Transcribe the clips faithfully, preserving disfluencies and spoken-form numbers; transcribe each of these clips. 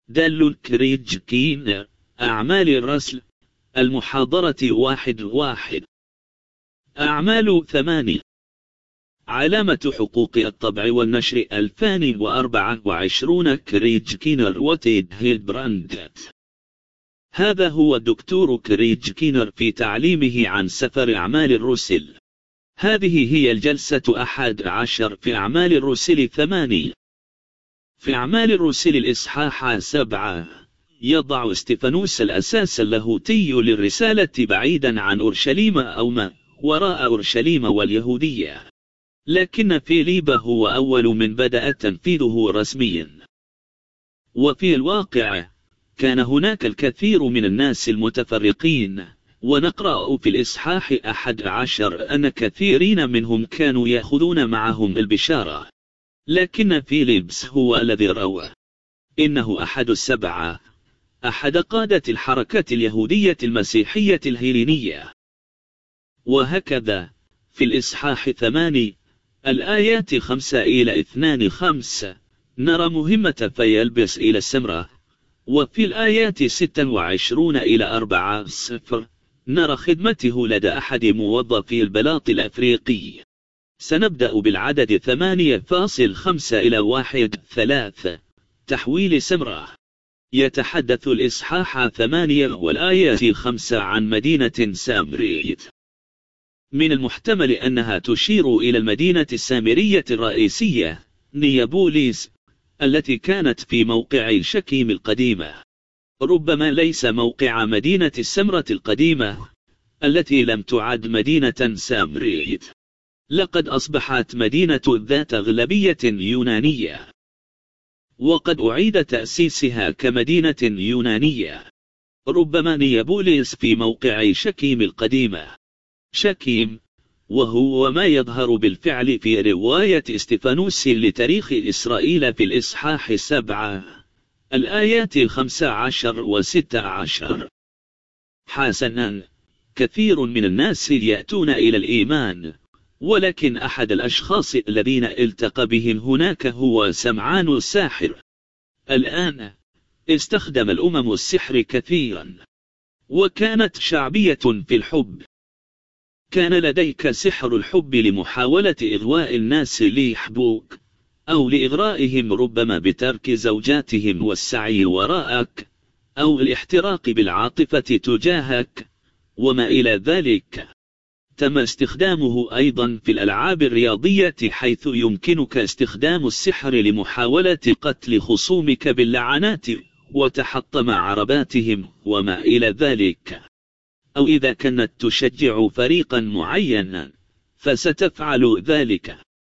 دال كريج كين. أعمال الرسل. المحاضرة واحد واحد. أعمال ثمانية. علامة حقوق الطبع والنشر ألفان وأربعة وعشرون كريج كينر وتيد هيلبراند. هذا هو الدكتور كريج كينر في تعليمه عن سفر أعمال الرسل. هذه هي الجلسة أحد عشر في أعمال الرسل ثمانية. في أعمال الرسل الإصحاح سبعة يضع استفانوس الأساس اللاهوتي للرسالة بعيدا عن أورشليم أو ما وراء أورشليم واليهودية، لكن فيليب هو أول من بدأ تنفيذه رسميا. وفي الواقع كان هناك الكثير من الناس المتفرقين، ونقرأ في الإصحاح أحد عشر أن كثيرين منهم كانوا يأخذون معهم البشارة، لكن فيليبس هو الذي روى إنه أحد السبعة، أحد قادة الحركة اليهودية المسيحية الهيلينية. وهكذا في الإصحاح ثماني الآيات خمسة إلى اثنان خمسة نرى مهمة فيلبس إلى السمرة، وفي الآيات ستة وعشرون إلى أربعة صفر نرى خدمته لدى أحد موظفي البلاط الأفريقي. سنبدأ بالعدد ثمانية فاصل خمسة إلى واحد ثلاثة. تحويل سمرة. يتحدث الإصحاح ثمانية والآيات خمسة عن مدينة سامريت. من المحتمل أنها تشير إلى المدينة السامرية الرئيسية نيابوليس التي كانت في موقع شكيم القديمة، ربما ليس موقع مدينة السمرة القديمة التي لم تعد مدينة سامريت. لقد أصبحت مدينة ذات أغلبية يونانية، وقد أعيد تأسيسها كمدينة يونانية. ربما نيابوليس في موقع شكيم القديمة. شكيم وهو ما يظهر بالفعل في رواية استفانوس لتاريخ إسرائيل في الإصحاح سبعة الآيات خمسة عشر وستة عشر. حسنا، كثير من الناس يأتون إلى الإيمان، ولكن أحد الأشخاص الذين التقى بهم هناك هو سمعان الساحر. الآن استخدم الأمم السحر كثيرا، وكانت شعبية في الحب. كان لديك سحر الحب لمحاولة إغواء الناس ليحبوك، أو لإغرائهم ربما بترك زوجاتهم والسعي وراءك، أو الاحتراق بالعاطفة تجاهك وما إلى ذلك. تم استخدامه أيضا في الألعاب الرياضية، حيث يمكنك استخدام السحر لمحاولة قتل خصومك باللعنات وتحطم عرباتهم وما إلى ذلك. أو إذا كانت تشجع فريقا معينا فستفعل ذلك.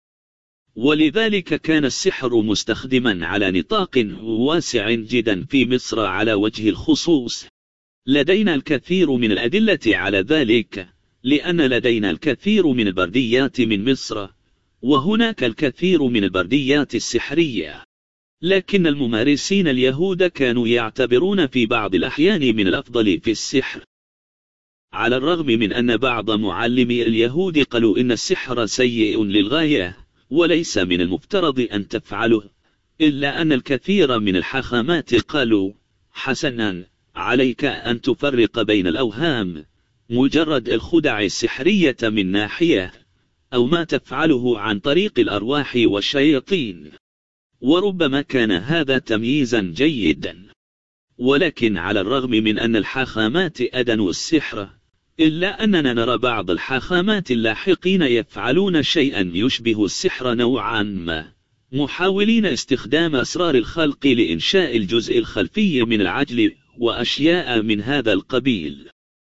ولذلك كان السحر مستخدما على نطاق واسع جدا في مصر على وجه الخصوص. لدينا الكثير من الأدلة على ذلك، لأن لدينا الكثير من البرديات من مصر، وهناك الكثير من البرديات السحرية. لكن الممارسين اليهود كانوا يعتبرون في بعض الأحيان من الأفضل في السحر. على الرغم من أن بعض معلمي اليهود قالوا إن السحر سيء للغاية وليس من المفترض أن تفعله، إلا أن الكثير من الحاخامات قالوا: حسنا، عليك أن تفرق بين الأوهام، مجرد الخدع السحرية من ناحية، أو ما تفعله عن طريق الأرواح والشياطين. وربما كان هذا تمييزا جيدا، ولكن على الرغم من أن الحاخامات أدنوا السحر، إلا أننا نرى بعض الحاخامات اللاحقين يفعلون شيئا يشبه السحر نوعا ما، محاولين استخدام أسرار الخلق لإنشاء الجزء الخلفي من العجل وأشياء من هذا القبيل.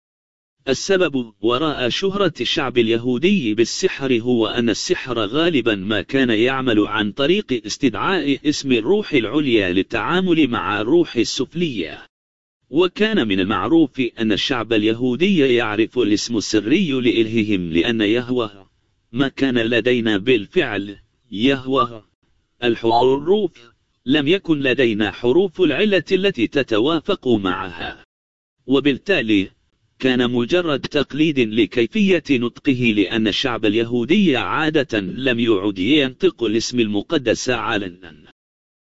السبب وراء شهرة الشعب اليهودي بالسحر هو أن السحر غالبا ما كان يعمل عن طريق استدعاء اسم الروح العليا للتعامل مع الروح السفلية. وكان من المعروف أن الشعب اليهودي يعرف الاسم السري لإلههم، لأن يهوه ما كان لدينا بالفعل يهوه الحروف، لم يكن لدينا حروف العلة التي تتوافق معها، وبالتالي كان مجرد تقليد لكيفية نطقه، لأن الشعب اليهودي عادة لم يعد ينطق الاسم المقدس علنا.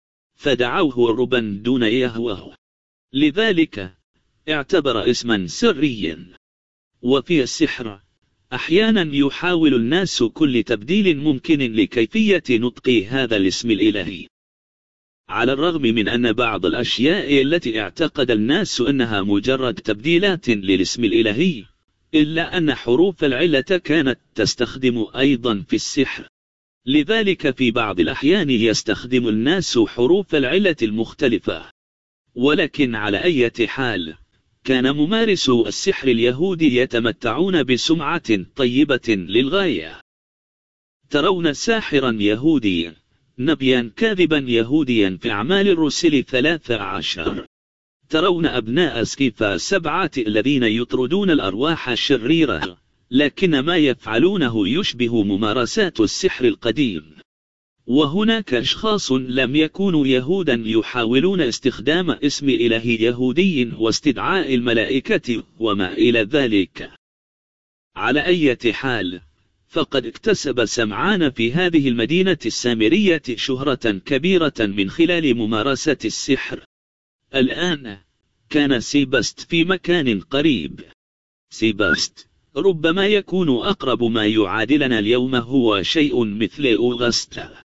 فدعوه ربا دون يهوه، لذلك اعتبر اسما سريا. وفي السحر أحيانا يحاول الناس كل تبديل ممكن لكيفية نطق هذا الاسم الإلهي، على الرغم من أن بعض الأشياء التي اعتقد الناس أنها مجرد تبديلات للاسم الإلهي، إلا أن حروف العلة كانت تستخدم أيضا في السحر. لذلك في بعض الأحيان يستخدم الناس حروف العلة المختلفة. ولكن على أي حال، كان ممارسو السحر اليهودي يتمتعون بسمعة طيبة للغاية. ترون ساحرا يهوديا، نبيا كاذبا يهوديا في أعمال الرسل ثلاثة عشر. ترون أبناء سكيفا سبعة الذين يطردون الأرواح الشريرة، لكن ما يفعلونه يشبه ممارسات السحر القديم. وهناك أشخاص لم يكونوا يهودا يحاولون استخدام اسم إله يهودي واستدعاء الملائكة وما إلى ذلك. على أي حال، فقد اكتسب سمعان في هذه المدينة السامرية شهرة كبيرة من خلال ممارسة السحر. الآن كان سيباست في مكان قريب. سيباست ربما يكون أقرب ما يعادلنا اليوم هو شيء مثل أوغستا.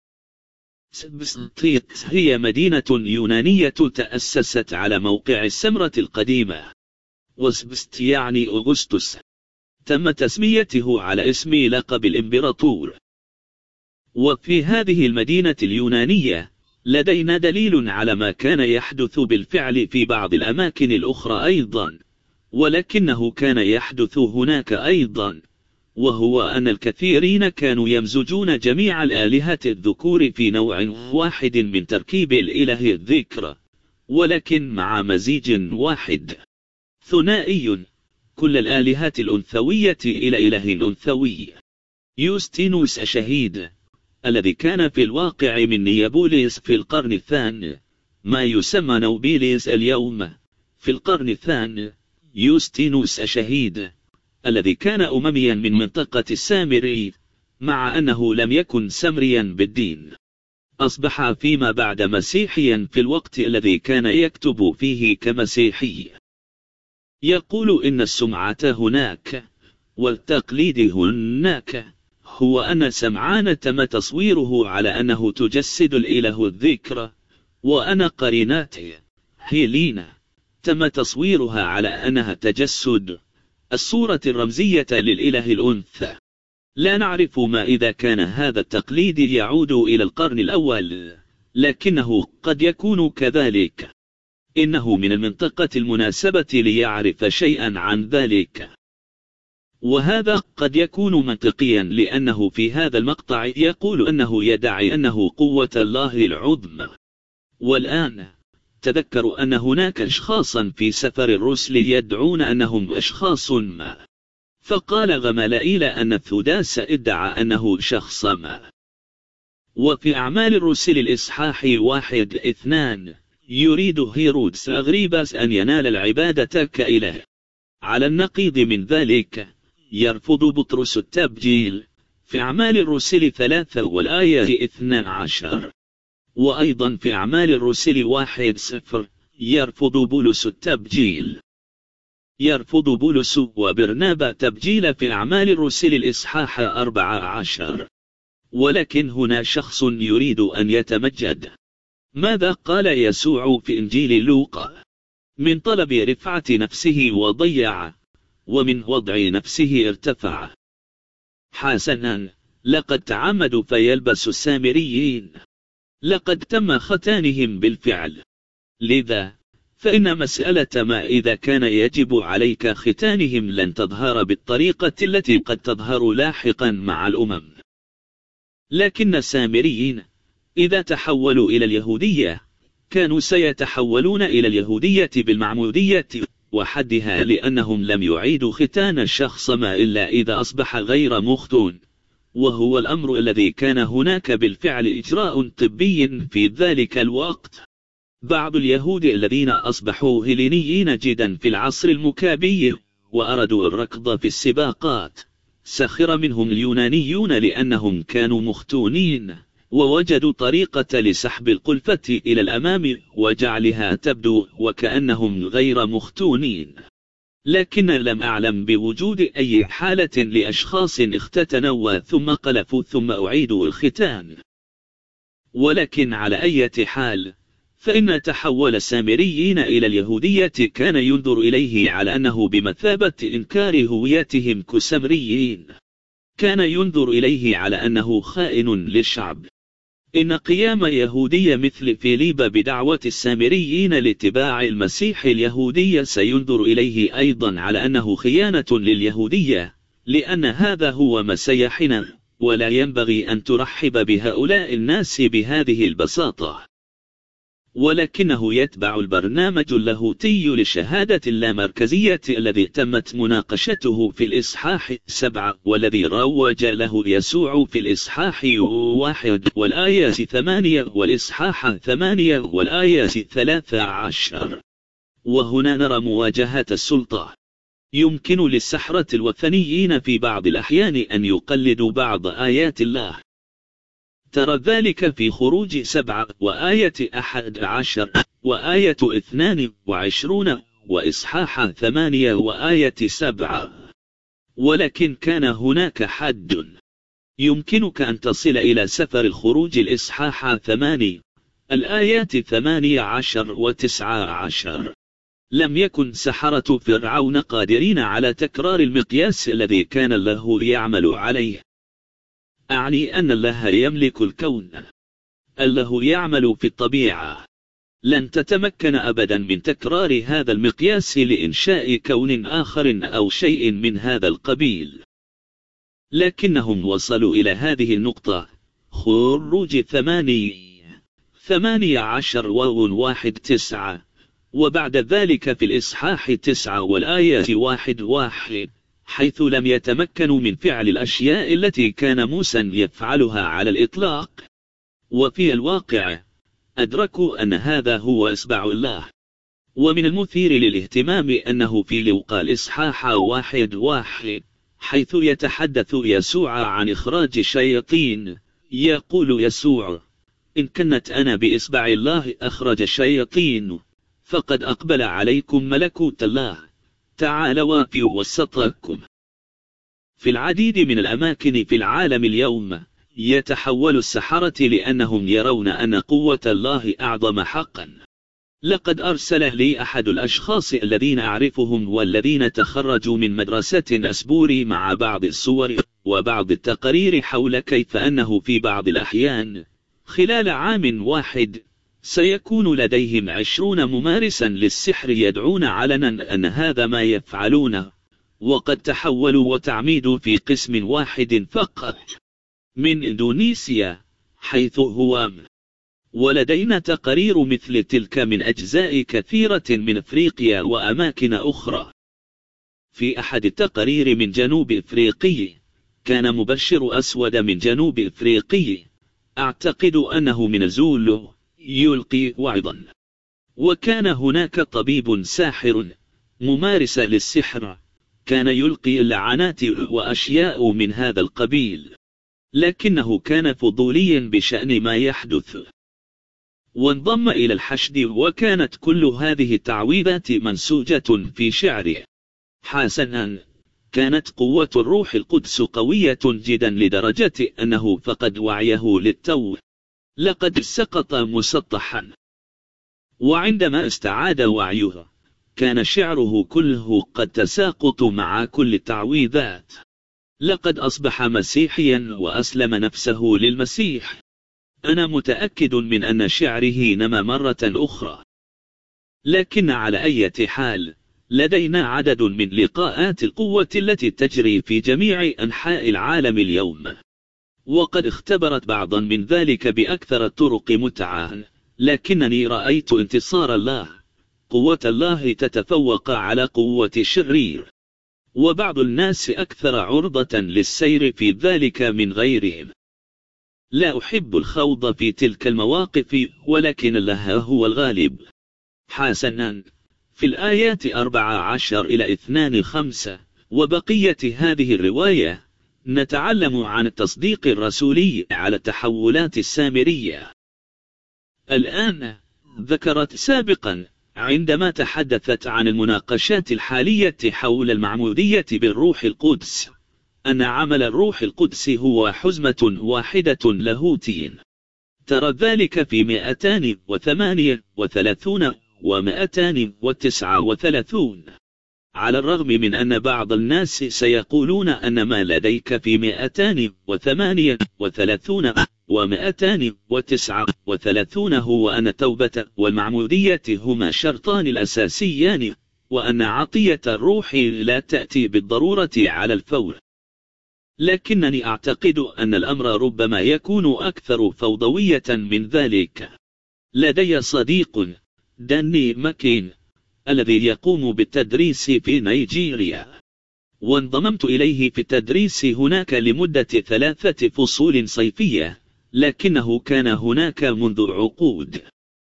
سبستيت هي مدينة يونانية تأسست على موقع السمرة القديمة، وسبست يعني أغسطس. تم تسميته على اسم لقب الإمبراطور. وفي هذه المدينة اليونانية لدينا دليل على ما كان يحدث بالفعل في بعض الأماكن الأخرى أيضا، ولكنه كان يحدث هناك أيضا، وهو أن الكثيرين كانوا يمزجون جميع الآلهة الذكور في نوع واحد من تركيب الإله الذكر، ولكن مع مزيج واحد ثنائي، كل الآلهة الأنثوية إلى إله أنثوي. يوستينوس الشهيد الذي كان في الواقع من نيابوليس في القرن الثاني، ما يسمى نوبيليس اليوم، في القرن الثاني. يوستينوس الشهيد الذي كان أمميا من منطقة السامري، مع أنه لم يكن سمريا بالدين، أصبح فيما بعد مسيحيا في الوقت الذي كان يكتب فيه كمسيحي. يقول إن السمعة هناك والتقليد هناك هو أن سمعان تم تصويره على أنه تجسد الإله الذكر، وأن قريناته هيلينا تم تصويرها على أنها تجسد الصورة الرمزية للإله الأنثى. لا نعرف ما إذا كان هذا التقليد يعود إلى القرن الأول، لكنه قد يكون كذلك. إنه من المنطقة المناسبة ليعرف شيئا عن ذلك، وهذا قد يكون منطقيا لأنه في هذا المقطع يقول أنه يدعي أنه قوة الله العظمى. والآن تذكروا أن هناك أشخاصا في سفر الرسل يدعون أنهم أشخاص ما، فقال غمالائيل أن الثداس ادعى أنه شخص ما. وفي أعمال الرسل الإصحاح واحد اثنان يريد هيرودس أغريباس أن ينال العبادة كإله. على النقيض من ذلك يرفض بطرس التبجيل في أعمال الرسل ثلاثة والآية اثنان عشر، وأيضا في أعمال الرسل واحد صفر يرفض بولس التبجيل. يرفض بولس وبرنابا تبجيل في أعمال الرسل الإصحاح أربعة عشر. ولكن هنا شخص يريد أن يتمجد. ماذا قال يسوع في إنجيل لوقا؟ من طلب رفعة نفسه وضيع، ومن وضع نفسه ارتفع. حسنا، لقد تعمدوا فيلبس السامريين، لقد تم ختانهم بالفعل. لذا فإن مسألة ما إذا كان يجب عليك ختانهم لن تظهر بالطريقة التي قد تظهر لاحقا مع الأمم. لكن السامريين إذا تحولوا إلى اليهودية كانوا سيتحولون إلى اليهودية بالمعمودية وحدها، لأنهم لم يعيدوا ختان الشخص ما إلا إذا أصبح غير مختون، وهو الأمر الذي كان هناك بالفعل إجراء طبي في ذلك الوقت. بعض اليهود الذين أصبحوا هيلينيين جدا في العصر المكابي وأرادوا الركض في السباقات، سخر منهم اليونانيون لأنهم كانوا مختونين، ووجدوا طريقة لسحب القلفة إلى الأمام وجعلها تبدو وكأنهم غير مختونين، لكن لم أعلم بوجود أي حالة لأشخاص اختتنوا ثم قلفوا ثم أعيدوا الختان. ولكن على أي حال، فإن تحول السامريين إلى اليهودية كان ينظر إليه على أنه بمثابة إنكار هويتهم كسمريين، كان ينظر إليه على أنه خائن للشعب. إن قيام يهودية مثل فيليب بدعوة السامريين لاتباع المسيح اليهودي سينظر إليه أيضا على أنه خيانة لليهودية، لأن هذا هو مسيحنا، ولا ينبغي أن ترحب بهؤلاء الناس بهذه البساطة. ولكنه يتبع البرنامج اللاهوتي لشهادة اللامركزية الذي تمت مناقشته في الإصحاح سبعة، والذي روج له يسوع في الإصحاح واحد والآية ثمانية والإصحاح ثمانية والآية ثلاثة عشر. وهنا نرى مواجهة السلطة. يمكن للسحرة الوثنيين في بعض الأحيان أن يقلدوا بعض آيات الله. ترى ذلك في خروج سبعة وآية أحد عشر وآية اثنان وعشرون وإصحاح ثمانية وآية سبعة. ولكن كان هناك حد. يمكنك أن تصل إلى سفر الخروج الإصحاح ثمانية الآيات ثمانية عشر وتسعة عشر. لم يكن سحرة فرعون قادرين على تكرار المقياس الذي كان الله يعمل عليه. أعني أن الله يملك الكون. الله يعمل في الطبيعة. لن تتمكن أبدا من تكرار هذا المقياس لإنشاء كون آخر أو شيء من هذا القبيل. لكنهم وصلوا إلى هذه النقطة. خروج ثمانية ثمانية عشر واو واحد تسعة، وبعد ذلك في الإصحاح تسعة والآية واحد واحد، حيث لم يتمكنوا من فعل الأشياء التي كان موسى يفعلها على الإطلاق. وفي الواقع أدركوا أن هذا هو إصبع الله. ومن المثير للاهتمام أنه في لوقا الإصحاح واحد واحد، حيث يتحدث يسوع عن إخراج الشياطين، يقول يسوع: إن كنت أنا بإصبع الله أخرج الشياطين، فقد أقبل عليكم ملكوت الله. تعالوا في وسطكم. في العديد من الأماكن في العالم اليوم يتحول السحرة لأنهم يرون أن قوة الله أعظم حقا. لقد أرسل لي أحد الأشخاص الذين أعرفهم والذين تخرجوا من مدرسة أسبوري مع بعض الصور وبعض التقارير حول كيف أنه في بعض الأحيان خلال عام واحد سيكون لديهم عشرون ممارسا للسحر يدعون علنا أن هذا ما يفعلونه، وقد تحولوا وتعميدوا في قسم واحد فقط من إندونيسيا حيث هو. ولدينا تقارير مثل تلك من أجزاء كثيرة من أفريقيا وأماكن أخرى. في أحد التقارير من جنوب أفريقي كان مبشر أسود من جنوب أفريقي، أعتقد أنه من زولو، يلقي وعظا. وكان هناك طبيب ساحر ممارس للسحر كان يلقي اللعنات وأشياء من هذا القبيل، لكنه كان فضوليا بشأن ما يحدث، وانضم إلى الحشد، وكانت كل هذه التعويذات منسوجة في شعره. حسنا، كانت قوة الروح القدس قوية جدا لدرجة أنه فقد وعيه للتو. لقد سقط مسطحا، وعندما استعاد وعيه كان شعره كله قد تساقط مع كل التعويذات. لقد أصبح مسيحيا وأسلم نفسه للمسيح. أنا متأكد من أن شعره نما مرة أخرى. لكن على أي حال، لدينا عدد من لقاءات القوة التي تجري في جميع أنحاء العالم اليوم، وقد اختبرت بعضا من ذلك بأكثر الطرق متعة، لكنني رأيت انتصار الله. قوة الله تتفوق على قوة الشرير، وبعض الناس أكثر عرضة للسير في ذلك من غيرهم. لا أحب الخوض في تلك المواقف، ولكن الله هو الغالب. حسنا، في الآيات أربعة عشر إلى اثنان خمسة وبقية هذه الرواية نتعلم عن التصديق الرسولي على التحولات السامرية. الآن ذكرت سابقا عندما تحدثت عن المناقشات الحالية حول المعمودية بالروح القدس أن عمل الروح القدس هو حزمة واحدة لاهوتي. ترى ذلك في مئتان وثمانية وثلاثون ومئتان وتسعة وثلاثون، على الرغم من أن بعض الناس سيقولون أن ما لديك في مئتان وثمانية وثلاثون ومئتان وتسعة وثلاثون هو أن التوبة والمعمودية هما شرطان الأساسيان، وأن عطية الروح لا تأتي بالضرورة على الفور. لكنني أعتقد أن الأمر ربما يكون أكثر فوضوية من ذلك. لدي صديق داني ماكين الذي يقوم بالتدريس في نيجيريا، وانضممت إليه في التدريس هناك لمدة ثلاثة فصول صيفية، لكنه كان هناك منذ عقود.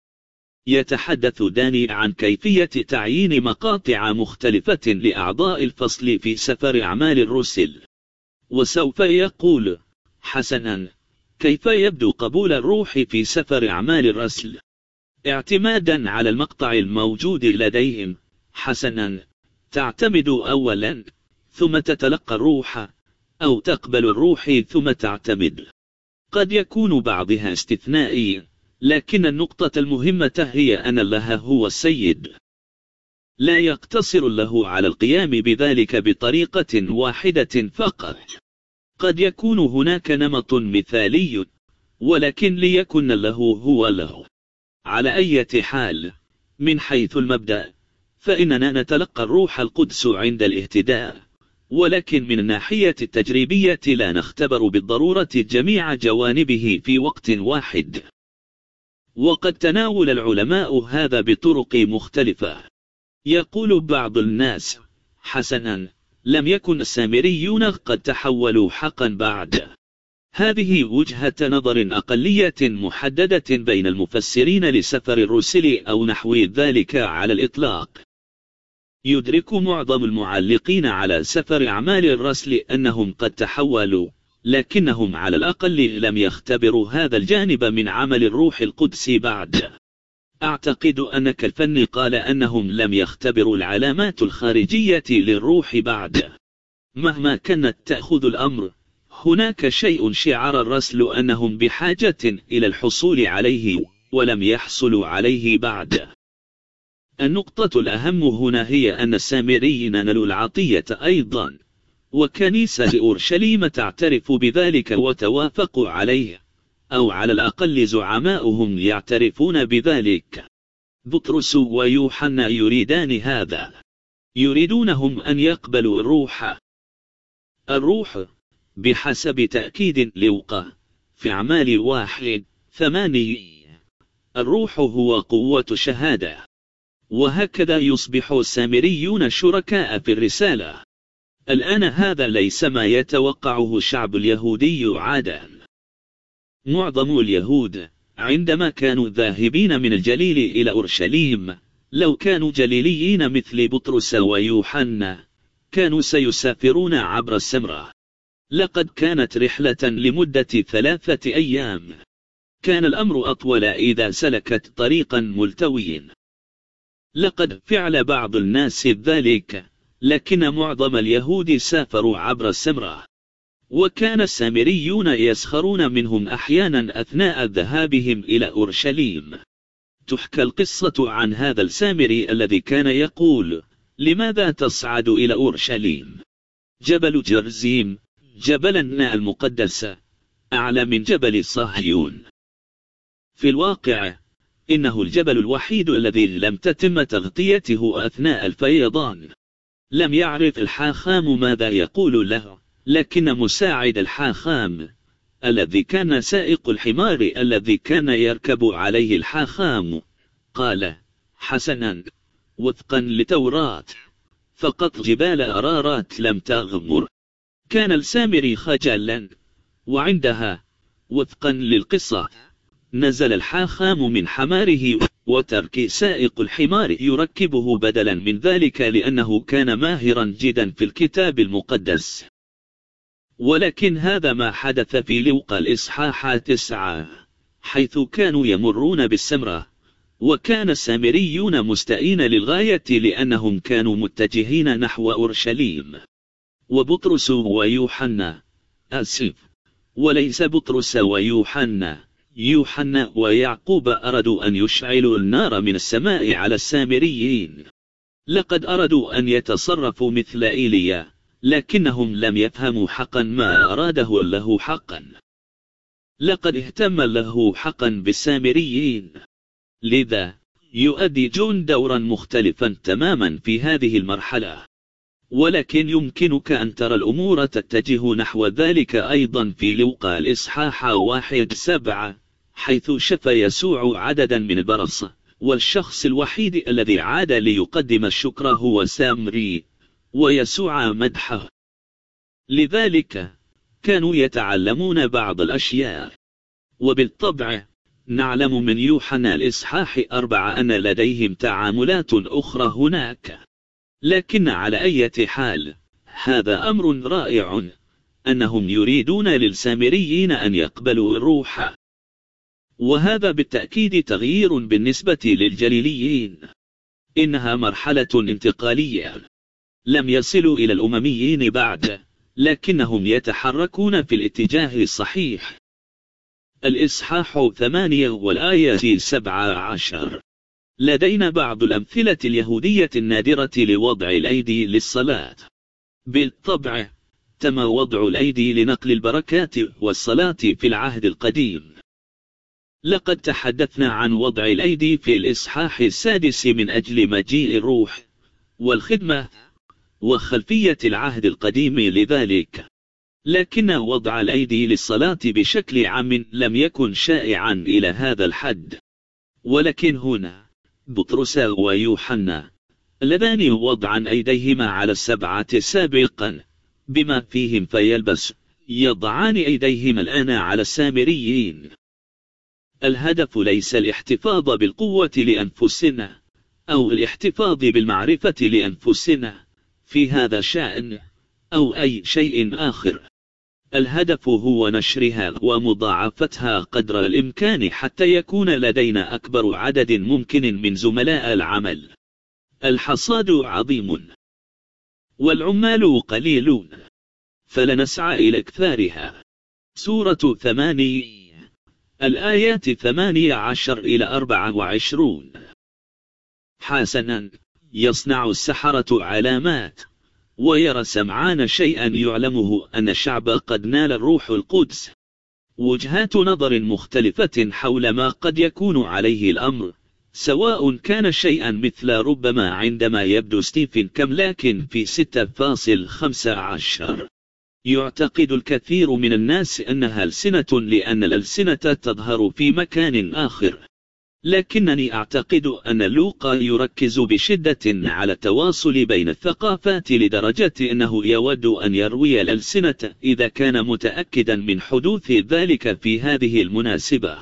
يتحدث داني عن كيفية تعيين مقاطع مختلفة لأعضاء الفصل في سفر أعمال الرسل، وسوف يقول: حسنا، كيف يبدو قبول الروح في سفر أعمال الرسل؟ اعتمادا على المقطع الموجود لديهم. حسنا، تعتمد أولا ثم تتلقى الروح، أو تقبل الروح ثم تعتمد. قد يكون بعضها استثنائي، لكن النقطة المهمة هي أن الله هو السيد. لا يقتصر الله على القيام بذلك بطريقة واحدة فقط. قد يكون هناك نمط مثالي، ولكن ليكن له هو له. على أي حال، من حيث المبدأ فإننا نتلقى الروح القدس عند الاهتداء، ولكن من الناحية التجريبية لا نختبر بالضرورة جميع جوانبه في وقت واحد. وقد تناول العلماء هذا بطرق مختلفة. يقول بعض الناس: حسنا، لم يكن السامريون قد تحولوا حقا بعد. هذه وجهة نظر أقلية محددة بين المفسرين لسفر الرسل أو نحو ذلك على الإطلاق. يدرك معظم المعلقين على سفر أعمال الرسل أنهم قد تحولوا، لكنهم على الأقل لم يختبروا هذا الجانب من عمل الروح القدس بعد. أعتقد أن كالفن قال أنهم لم يختبروا العلامات الخارجية للروح بعد. مهما كانت تأخذ الأمر، هناك شيء شعر الرسل أنهم بحاجة إلى الحصول عليه، ولم يحصلوا عليه بعد. النقطة الأهم هنا هي أن السامريين نالوا العطية أيضا، وكنيسة أورشليم تعترف بذلك وتوافقوا عليه، أو على الأقل زعماؤهم يعترفون بذلك. بطرس ويوحنا يريدان هذا، يريدونهم أن يقبلوا الروح. الروح بحسب تأكيد لوقا في أعمال واحد ثمانية، الروح هو قوة شهادة، وهكذا يصبح السامريون شركاء في الرسالة. الآن هذا ليس ما يتوقعه الشعب اليهودي عادة. معظم اليهود عندما كانوا ذاهبين من الجليل إلى أورشليم، لو كانوا جليليين مثل بطرس ويوحنا، كانوا سيسافرون عبر السمرة. لقد كانت رحلة لمدة ثلاثة أيام. كان الأمر أطول إذا سلكت طريقا ملتويا. لقد فعل بعض الناس ذلك، لكن معظم اليهود سافروا عبر السمرة، وكان السامريون يسخرون منهم أحيانا أثناء ذهابهم إلى أورشليم. تحكى القصة عن هذا السامري الذي كان يقول: لماذا تصعد إلى أورشليم؟ جبل جرزيم، جبلنا المقدس، أعلى من جبل صهيون. في الواقع إنه الجبل الوحيد الذي لم تتم تغطيته أثناء الفيضان. لم يعرف الحاخام ماذا يقول له، لكن مساعد الحاخام الذي كان سائق الحمار الذي كان يركب عليه الحاخام قال: حسنا، وفقا لتوراة فقط جبال أرارات لم تغمر. كان السامري خجلا، وعندها وفقا للقصة نزل الحاخام من حماره وترك سائق الحمار يركبه بدلا من ذلك، لأنه كان ماهرا جدا في الكتاب المقدس. ولكن هذا ما حدث في لوقا الإصحاح تسعة، حيث كانوا يمرون بالسمرة، وكان السامريون مستائين للغاية لأنهم كانوا متجهين نحو أورشليم. وبطرس ويوحنا آسف وليس بطرس ويوحنا يوحنا ويعقوب أرادوا أن يشعلوا النار من السماء على السامريين. لقد أرادوا أن يتصرفوا مثل إيليا، لكنهم لم يفهموا حقا ما أراده الله حقا. لقد اهتم له حقا بالسامريين، لذا يؤدي جون دورا مختلفا تماما في هذه المرحلة. ولكن يمكنك أن ترى الأمور تتجه نحو ذلك أيضا في لوقا الإصحاح واحد سبعة، حيث شفى يسوع عددا من البرص، والشخص الوحيد الذي عاد ليقدم الشكر هو سامري، ويسوع مدحه. لذلك كانوا يتعلمون بعض الأشياء. وبالطبع نعلم من يوحنا الإصحاح أربعة أن لديهم تعاملات أخرى هناك. لكن على أي حال هذا أمر رائع، أنهم يريدون للسامريين أن يقبلوا الروح، وهذا بالتأكيد تغيير بالنسبة للجليليين. إنها مرحلة انتقالية، لم يصلوا إلى الأمميين بعد، لكنهم يتحركون في الاتجاه الصحيح. الإصحاح ثمانية والآية سبعة عشر. لدينا بعض الأمثلة اليهودية النادرة لوضع الأيدي للصلاة. بالطبع تم وضع الأيدي لنقل البركات والصلاة في العهد القديم. لقد تحدثنا عن وضع الأيدي في الإصحاح السادس من أجل مجيء الروح والخدمة وخلفية العهد القديم لذلك. لكن وضع الأيدي للصلاة بشكل عام لم يكن شائعا إلى هذا الحد. ولكن هنا بطرس ويوحنا اللذان وضعا أيديهما على السبعة سابقا بما فيهم فيلبس يضعان أيديهما الآن على السامريين. الهدف ليس الاحتفاظ بالقوة لأنفسنا أو الاحتفاظ بالمعرفة لأنفسنا في هذا الشأن أو أي شيء آخر. الهدف هو نشرها ومضاعفتها قدر الإمكان حتى يكون لدينا أكبر عدد ممكن من زملاء العمل. الحصاد عظيم والعمال قليلون، فلنسعى إلى إكثارها. سورة ثمانية الآيات ثمانية عشر إلى أربعة وعشرون. حسنا، يصنع السحرة علامات، ويرى سمعان شيئا يعلمه أن الشعب قد نال الروح القدس. وجهات نظر مختلفة حول ما قد يكون عليه الأمر، سواء كان شيئا مثل ربما عندما يبدو ستيفن كملاك في ستة فاصلة خمسة عشر. يعتقد الكثير من الناس أنها ألسنة لأن الألسنة تظهر في مكان آخر، لكنني أعتقد أن لوقا يركز بشدة على التواصل بين الثقافات لدرجة أنه يود أن يروي الألسنة إذا كان متأكدا من حدوث ذلك في هذه المناسبة.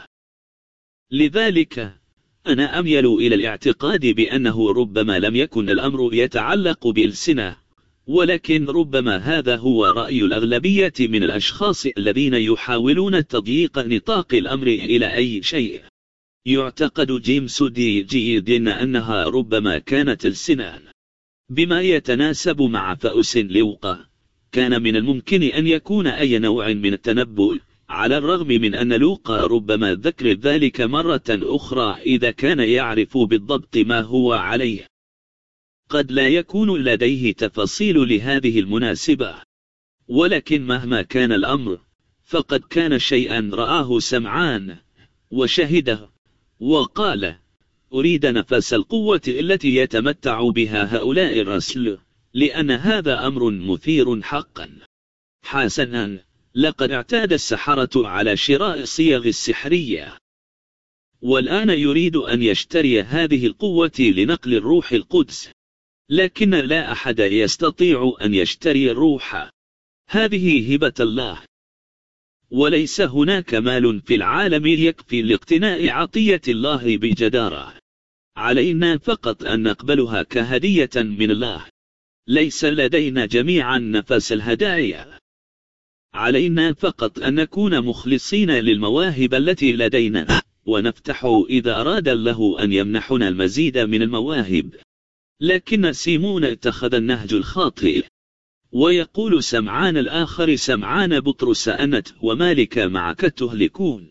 لذلك أنا أميل إلى الاعتقاد بأنه ربما لم يكن الأمر يتعلق بألسنة، ولكن ربما هذا هو رأي الأغلبية من الأشخاص الذين يحاولون تضييق نطاق الأمر إلى أي شيء. يعتقد جيمس دي جيد أنها ربما كانت ألسنة بما يتناسب مع فأس لوقا. كان من الممكن أن يكون أي نوع من التنبؤ، على الرغم من أن لوقا ربما ذكر ذلك مرة أخرى إذا كان يعرف بالضبط ما هو عليه. قد لا يكون لديه تفاصيل لهذه المناسبة، ولكن مهما كان الأمر فقد كان شيئا رآه سمعان وشهده وقال: أريد نفس القوة التي يتمتع بها هؤلاء الرسل، لأن هذا أمر مثير حقا. حسنا، لقد اعتاد السحرة على شراء الصيغ السحرية، والآن يريد أن يشتري هذه القوة لنقل الروح القدس، لكن لا أحد يستطيع أن يشتري الروح. هذه هبة الله، وليس هناك مال في العالم يكفي لاقتناء عطية الله بجدارة. علينا فقط أن نقبلها كهدية من الله. ليس لدينا جميعا نفس الهدايا. علينا فقط أن نكون مخلصين للمواهب التي لدينا، ونفتح إذا أراد الله أن يمنحنا المزيد من المواهب. لكن سيمون اتخذ النهج الخاطئ، ويقول سمعان الآخر سمعان بطرس أنت ومالك معك تهلكون.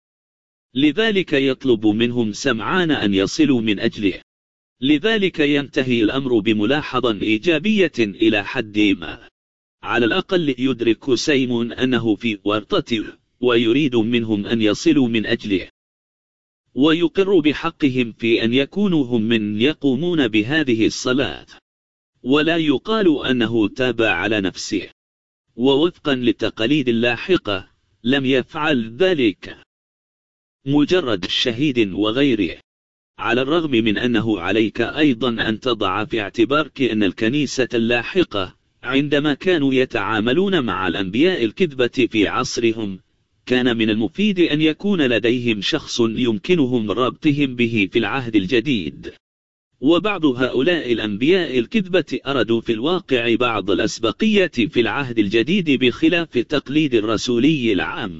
لذلك يطلب منهم سمعان أن يصلوا من أجله. لذلك ينتهي الأمر بملاحظة إيجابية إلى حد ما. على الأقل يدرك سيمون أنه في ورطته، ويريد منهم أن يصلوا من أجله، ويقر بحقهم في أن يكونوا هم من يقومون بهذه الصلاة، ولا يقال أنه تاب على نفسه. ووفقا للتقاليد اللاحقة لم يفعل ذلك مجرد شهيد وغيره، على الرغم من أنه عليك أيضا أن تضع في اعتبارك أن الكنيسة اللاحقة عندما كانوا يتعاملون مع الأنبياء الكذبة في عصرهم كان من المفيد أن يكون لديهم شخص يمكنهم ربطهم به في العهد الجديد. وبعض هؤلاء الأنبياء الكذبة أردوا في الواقع بعض الأسبقية في العهد الجديد بخلاف التقليد الرسولي العام.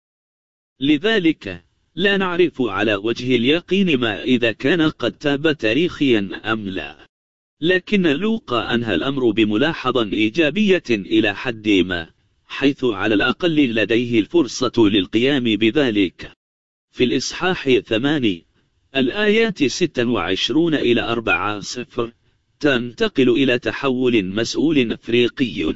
لذلك لا نعرف على وجه اليقين ما إذا كان قد تاب تاريخيا أم لا، لكن لوقا أنهى الأمر بملاحظة إيجابية إلى حد ما، حيث على الأقل لديه الفرصة للقيام بذلك. في الإصحاح ثماني الآيات ستة وعشرون إلى أربعة صفر تنتقل إلى تحول مسؤول أفريقي.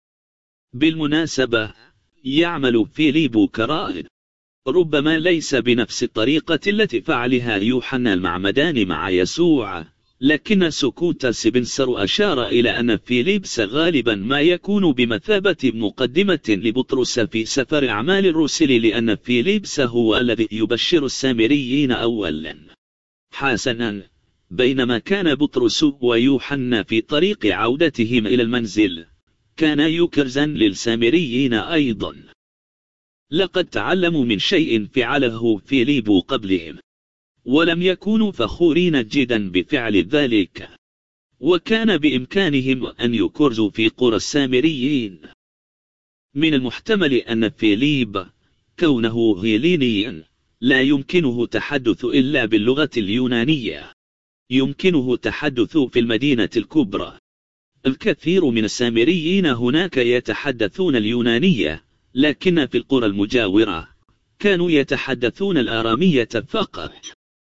بالمناسبة يعمل فيليب كرائد، ربما ليس بنفس الطريقة التي فعلها يوحنا المعمدان مع يسوع، لكن سكوت سبنسر أشار إلى أن فيليبس غالبا ما يكون بمثابة مقدمة لبطرس في سفر أعمال الرسل، لأن فيليبس هو الذي يبشر السامريين أولا. حسنا، بينما كان بطرس ويوحنا في طريق عودتهم إلى المنزل كان يكرزا للسامريين أيضا. لقد تعلموا من شيء فعله فيليب قبلهم، ولم يكونوا فخورين جدا بفعل ذلك، وكان بإمكانهم أن يكرزوا في قرى السامريين. من المحتمل أن فيليب كونه هيلينيا لا يمكنه تحدث إلا باللغة اليونانية، يمكنه تحدث في المدينة الكبرى. الكثير من السامريين هناك يتحدثون اليونانية، لكن في القرى المجاورة كانوا يتحدثون الآرامية فقط.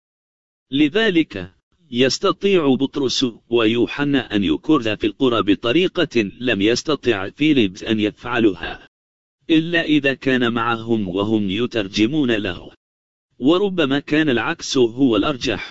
لذلك يستطيع بطرس ويوحنا أن يكرز في القرى بطريقة لم يستطع فيليبس أن يفعلها، إلا إذا كان معهم وهم يترجمون له، وربما كان العكس هو الأرجح.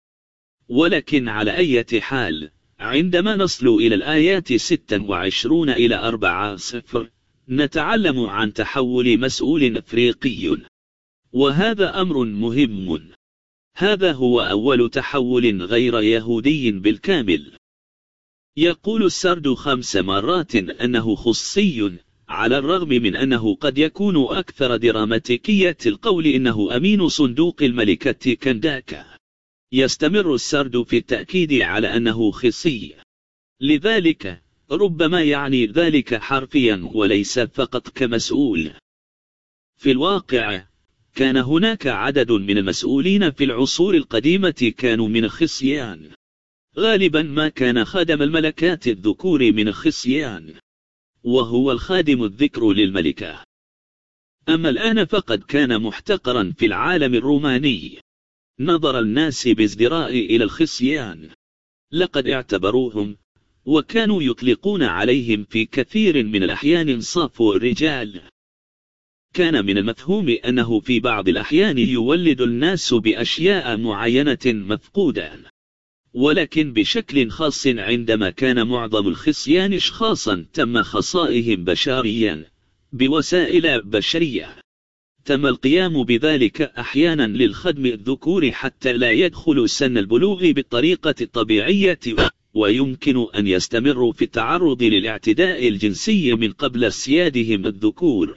ولكن على أي حال، عندما نصل إلى الآيات ستة وعشرون إلى أربعة صفر نتعلم عن تحول مسؤول أفريقي، وهذا أمر مهم. هذا هو أول تحول غير يهودي بالكامل. يقول السرد خمس مرات أنه خصي، على الرغم من أنه قد يكون أكثر دراماتيكية القول إنه أمين صندوق الملكة كنداكا. يستمر السرد في التأكيد على أنه خصي، لذلك ربما يعني ذلك حرفيا وليس فقط كمسؤول. في الواقع كان هناك عدد من المسؤولين في العصور القديمة كانوا من الخصيان، غالبا ما كان خادم الملكات الذكور من الخصيان، وهو الخادم الذكر للملكة. أما الآن فقد كان محتقرا في العالم الروماني، نظر الناس بازدراء إلى الخصيان، لقد اعتبروهم وكانوا يطلقون عليهم في كثير من الأحيان صافو الرجال. كان من المفهوم أنه في بعض الأحيان يولد الناس بأشياء معينة مفقودة، ولكن بشكل خاص عندما كان معظم الخصيان أشخاصا تم خصائهم بشريا بوسائل بشرية، تم القيام بذلك أحيانا للخدم الذكور حتى لا يدخل سن البلوغ بالطريقة الطبيعية، ويمكن أن يستمروا في التعرض للاعتداء الجنسي من قبل اصطيادهم الذكور،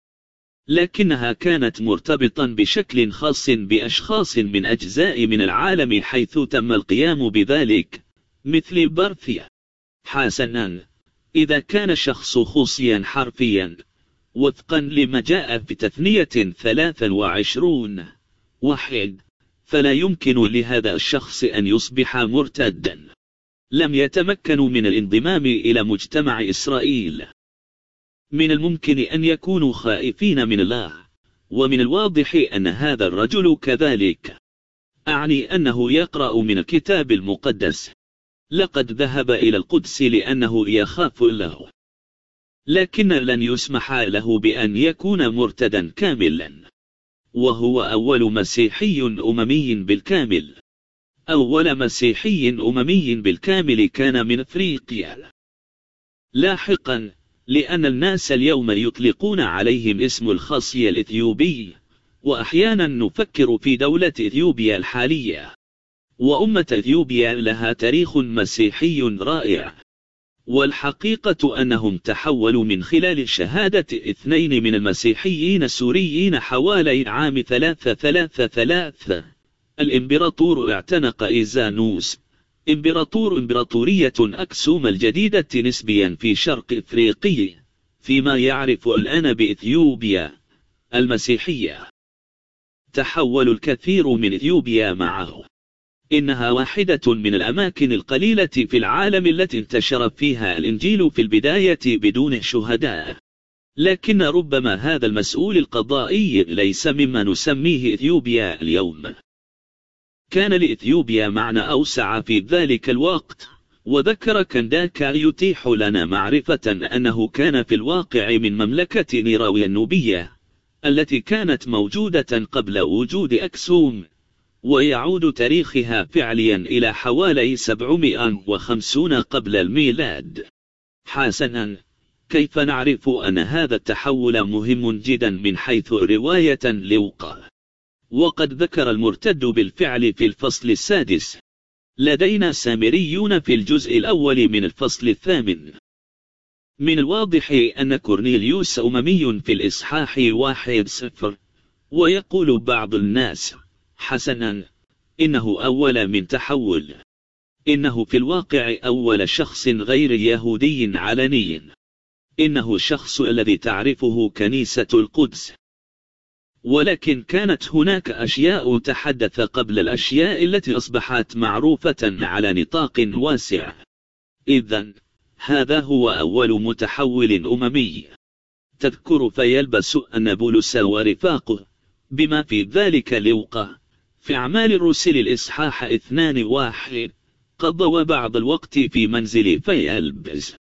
لكنها كانت مرتبطا بشكل خاص بأشخاص من أجزاء من العالم حيث تم القيام بذلك، مثل بارثيا. حسنا، إذا كان شخص خصيا حرفيا، وفقا لما جاء في تثنية ثلاثة وعشرون واحد، فلا يمكن لهذا الشخص أن يصبح مرتدا. لم يتمكنوا من الانضمام إلى مجتمع إسرائيل. من الممكن أن يكونوا خائفين من الله، ومن الواضح أن هذا الرجل كذلك. أعني أنه يقرأ من الكتاب المقدس. لقد ذهب إلى القدس لأنه يخاف له، لكن لن يسمح له بأن يكون مرتدا كاملا. وهو أول مسيحي أممي بالكامل. أول مسيحي أممي بالكامل كان من أفريقيا. لاحقا، لأن الناس اليوم يطلقون عليهم اسم الخاصية الإثيوبي، وأحيانا نفكر في دولة إثيوبيا الحالية. وأمة إثيوبيا لها تاريخ مسيحي رائع، والحقيقة أنهم تحولوا من خلال شهادة اثنين من المسيحيين السوريين حوالي عام ثلاثة ثلاثة ثلاثة. الإمبراطور اعتنق إيزانوس، إمبراطور إمبراطورية أكسوم الجديدة نسبيا في شرق إفريقيا، فيما يعرف الآن بإثيوبيا المسيحية. تحول الكثير من إثيوبيا معه. إنها واحدة من الأماكن القليلة في العالم التي انتشر فيها الإنجيل في البداية بدون شهداء. لكن ربما هذا المسؤول القضائي ليس مما نسميه إثيوبيا اليوم. كان لإثيوبيا معنى أوسع في ذلك الوقت، وذكر كنداكا يتيح لنا معرفة أنه كان في الواقع من مملكة نيراوي النوبية التي كانت موجودة قبل وجود أكسوم، ويعود تاريخها فعليا إلى حوالي سبعمائة وخمسين قبل الميلاد. حسنا، كيف نعرف أن هذا التحول مهم جدا من حيث رواية لوقا؟ وقد ذكر المرتد بالفعل في الفصل السادس. لدينا سامريون في الجزء الأول من الفصل الثامن. من الواضح أن كورنيليوس أممي في الإصحاح واحد صفر، ويقول بعض الناس: حسنا، إنه أول من تحول. إنه في الواقع أول شخص غير يهودي علني. إنه الشخص الذي تعرفه كنيسة القدس. ولكن كانت هناك أشياء تحدث قبل الأشياء التي أصبحت معروفة على نطاق واسع. إذن هذا هو أول متحول أممي. تذكر فيلبس أن بولس ورفاقه، بما في ذلك لوقا، في أعمال الرسل الإصحاح اثنان واحد، قضوا بعض الوقت في منزل فيلبس.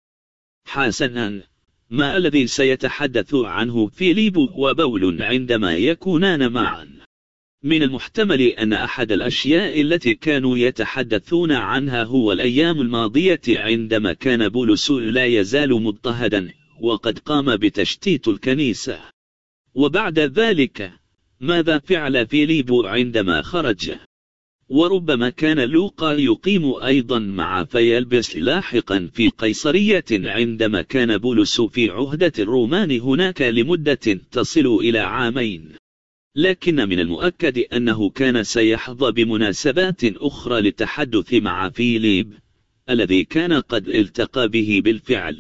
حسنا، ما الذي سيتحدث عنه فيليب وبول عندما يكونان معا؟ من المحتمل أن أحد الأشياء التي كانوا يتحدثون عنها هو الأيام الماضية، عندما كان بولس لا يزال مضطهدا وقد قام بتشتيت الكنيسة. وبعد ذلك، ماذا فعل فيليب عندما خرج؟ وربما كان لوقا يقيم أيضا مع فيلبس لاحقا في قيصرية عندما كان بولس في عهدة الرومان هناك لمدة تصل إلى عامين. لكن من المؤكد أنه كان سيحظى بمناسبات أخرى للتحدث مع فيليب الذي كان قد التقى به بالفعل.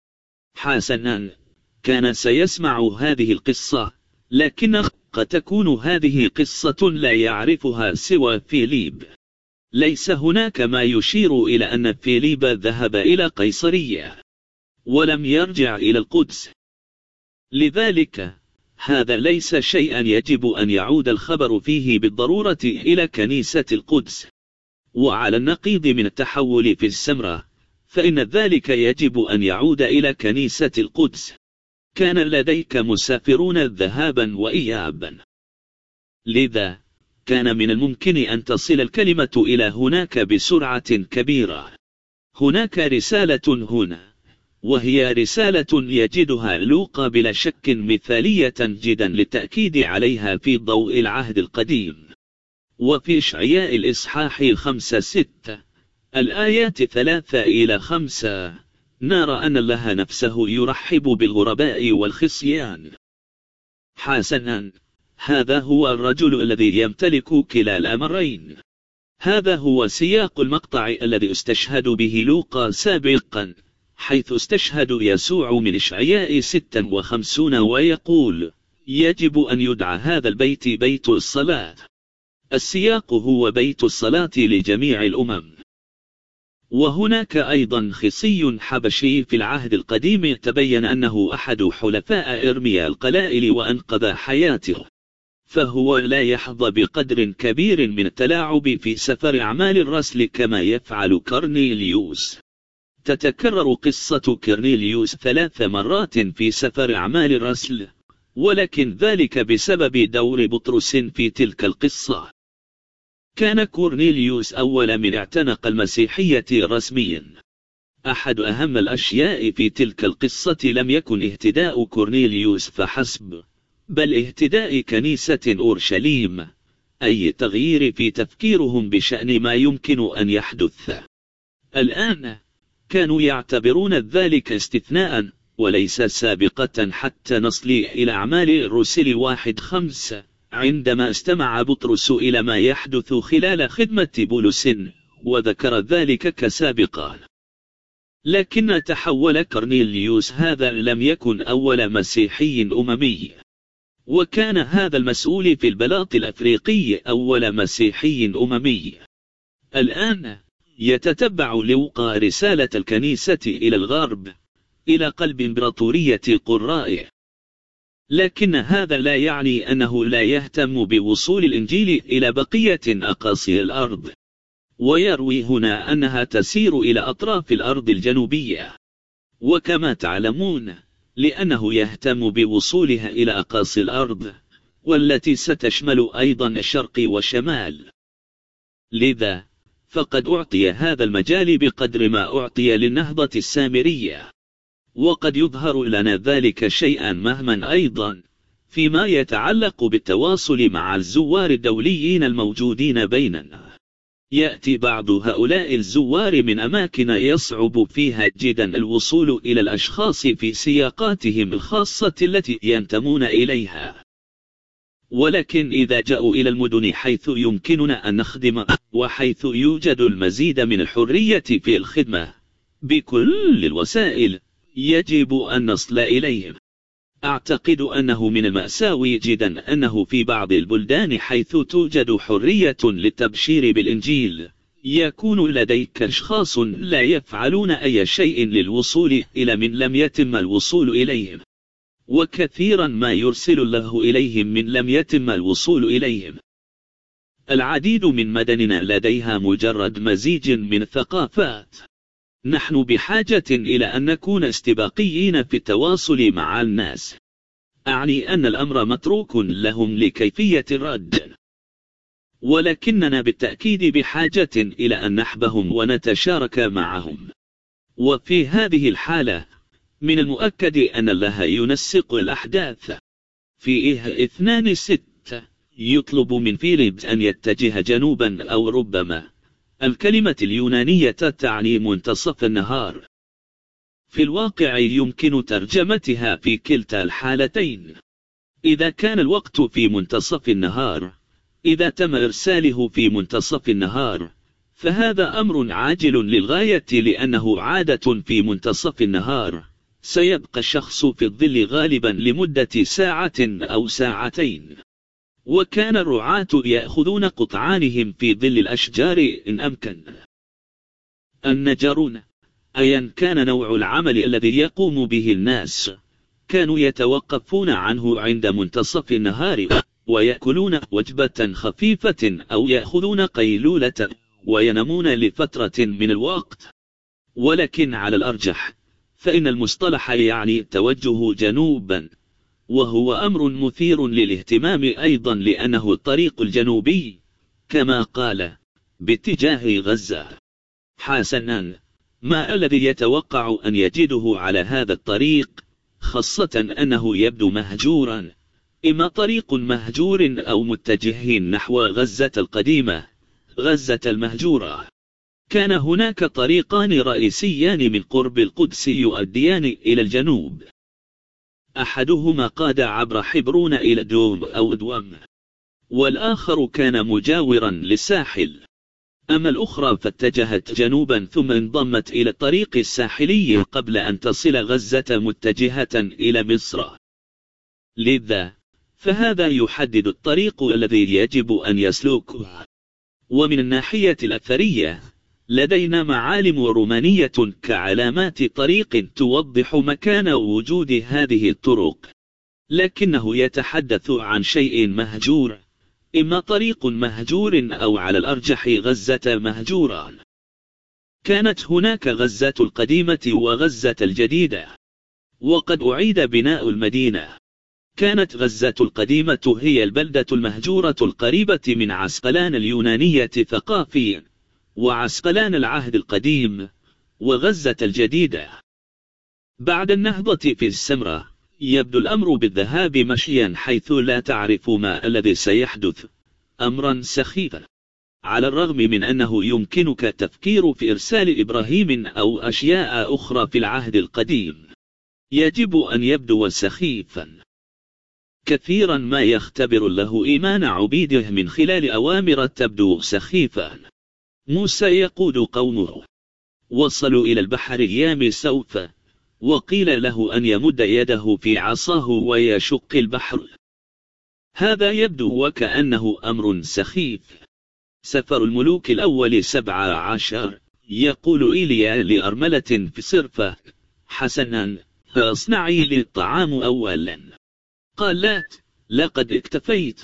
حسنا، كان سيسمع هذه القصة، لكن قد تكون هذه قصة لا يعرفها سوى فيليب. ليس هناك ما يشير إلى أن فيليب ذهب إلى قيصرية ولم يرجع إلى القدس. لذلك هذا ليس شيئا يجب أن يعود الخبر فيه بالضرورة إلى كنيسة القدس. وعلى النقيض من التحول في السمرة، فإن ذلك يجب أن يعود إلى كنيسة القدس. كان لديك مسافرون ذهابا وإيابا، لذا كان من الممكن أن تصل الكلمة إلى هناك بسرعة كبيرة. هناك رسالة هنا، وهي رسالة يجدها لوقا بلا شك مثالية جدا للتأكيد عليها في ضوء العهد القديم. وفي إشعياء الإصحاح خمسة ستة الآيات ثلاثة إلى خمسة نرى أن الله نفسه يرحب بالغرباء والخصيان. حسنا، هذا هو الرجل الذي يمتلك كلا الأمرين. هذا هو سياق المقطع الذي استشهد به لوقا سابقا، حيث استشهد يسوع من إشعياء ستة وخمسين ويقول: يجب أن يدعى هذا البيت بيت الصلاة. السياق هو بيت الصلاة لجميع الأمم. وهناك أيضا خصي حبشي في العهد القديم تبين أنه أحد حلفاء إرميا القلائل وأنقذ حياته، فهو لا يحظى بقدر كبير من التلاعب في سفر أعمال الرسل كما يفعل كورنيليوس. تتكرر قصة كورنيليوس ثلاث مرات في سفر أعمال الرسل، ولكن ذلك بسبب دور بطرس في تلك القصة. كان كورنيليوس أول من اعتنق المسيحية رسميا. أحد أهم الأشياء في تلك القصة لم يكن اهتداء كورنيليوس فحسب، بل اهتداء كنيسة أورشليم، أي تغيير في تفكيرهم بشأن ما يمكن أن يحدث. الآن كانوا يعتبرون ذلك استثناء وليس سابقة، حتى نصل إلى أعمال الرسل واحد خمسة عندما استمع بطرس إلى ما يحدث خلال خدمة بولس وذكر ذلك كسابقا. لكن تحول كورنيليوس هذا لم يكن أول مسيحي أممي، وكان هذا المسؤول في البلاط الأفريقي أول مسيحي أممي. الآن يتتبع لوقا رسالة الكنيسة إلى الغرب، إلى قلب إمبراطورية قرائه. لكن هذا لا يعني أنه لا يهتم بوصول الإنجيل إلى بقية أقاصي الأرض، ويروي هنا أنها تسير إلى أطراف الأرض الجنوبية. وكما تعلمون، لأنه يهتم بوصولها إلى أقاصي الأرض، والتي ستشمل أيضا الشرق والشمال. لذا فقد أعطي هذا المجال بقدر ما أعطي للنهضة السامرية. وقد يظهر لنا ذلك شيئا مهما أيضا فيما يتعلق بالتواصل مع الزوار الدوليين الموجودين بيننا. يأتي بعض هؤلاء الزوار من أماكن يصعب فيها جدا الوصول إلى الأشخاص في سياقاتهم الخاصة التي ينتمون إليها، ولكن إذا جاءوا إلى المدن حيث يمكننا أن نخدم وحيث يوجد المزيد من الحرية في الخدمة بكل الوسائل، يجب أن نصل إليهم. أعتقد أنه من المأساوي جدا أنه في بعض البلدان حيث توجد حرية للتبشير بالإنجيل يكون لديك أشخاص لا يفعلون أي شيء للوصول إلى من لم يتم الوصول إليهم، وكثيرا ما يرسل الله إليهم من لم يتم الوصول إليهم. العديد من مدننا لديها مجرد مزيج من الثقافات. نحن بحاجة إلى أن نكون استباقيين في التواصل مع الناس، أعني أن الأمر متروك لهم لكيفية الرد، ولكننا بالتأكيد بحاجة إلى أن نحبهم ونتشارك معهم. وفي هذه الحالة من المؤكد أن الله ينسق الأحداث. في إيه اثنان ستة يطلب من فيليبس أن يتجه جنوبا، أو ربما الكلمة اليونانية تعني منتصف النهار. في الواقع يمكن ترجمتها في كلتا الحالتين. إذا كان الوقت في منتصف النهار، إذا تم إرساله في منتصف النهار، فهذا أمر عاجل للغاية، لأنه عادة في منتصف النهار سيبقى الشخص في الظل غالبا لمدة ساعة أو ساعتين. وكان الرعاة يأخذون قطعانهم في ظل الأشجار إن أمكن. النجارون، أيا كان نوع العمل الذي يقوم به الناس، كانوا يتوقفون عنه عند منتصف النهار ويأكلون وجبة خفيفة أو يأخذون قيلولة وينامون لفترة من الوقت. ولكن على الأرجح فإن المصطلح يعني توجه جنوبا، وهو أمر مثير للاهتمام أيضا، لأنه الطريق الجنوبي كما قال باتجاه غزة. حسنا، ما الذي يتوقع أن يجده على هذا الطريق، خاصة أنه يبدو مهجورا، إما طريق مهجور أو متجه نحو غزة القديمة، غزة المهجورة. كان هناك طريقان رئيسيان من قرب القدس يؤديان إلى الجنوب، أحدهما قاد عبر حبرون إلى دوم أو دوم، والآخر كان مجاورا للساحل. أما الأخرى فاتجهت جنوبا ثم انضمت إلى الطريق الساحلي قبل أن تصل غزة متجهة إلى مصر. لذا فهذا يحدد الطريق الذي يجب أن يسلكه. ومن الناحية الأثرية لدينا معالم رومانية كعلامات طريق توضح مكان وجود هذه الطرق، لكنه يتحدث عن شيء مهجور، إما طريق مهجور أو على الأرجح غزة مهجورة. كانت هناك غزة القديمة وغزة الجديدة، وقد أعيد بناء المدينة. كانت غزة القديمة هي البلدة المهجورة القريبة من عسقلان اليونانية ثقافيا وعسقلان العهد القديم، وغزة الجديدة بعد النهضة في السمرة يبدو الأمر بالذهاب مشيا حيث لا تعرف ما الذي سيحدث، أمرا سخيفا، على الرغم من أنه يمكنك تفكير في إرسال إبراهيم أو أشياء أخرى في العهد القديم. يجب أن يبدو سخيفا. كثيرا ما يختبر له إيمان عبيده من خلال أوامر تبدو سخيفا. موسى يقود قومه، وصلوا إلى البحر اليام سوف، وقيل له أن يمد يده في عصاه ويشق البحر. هذا يبدو وكأنه أمر سخيف. سفر الملوك الأول سبعة عشر يقول إيليا لأرملة في صرفة: حسنا، فاصنعي لي الطعام أولا. قالت: لقد اكتفيت.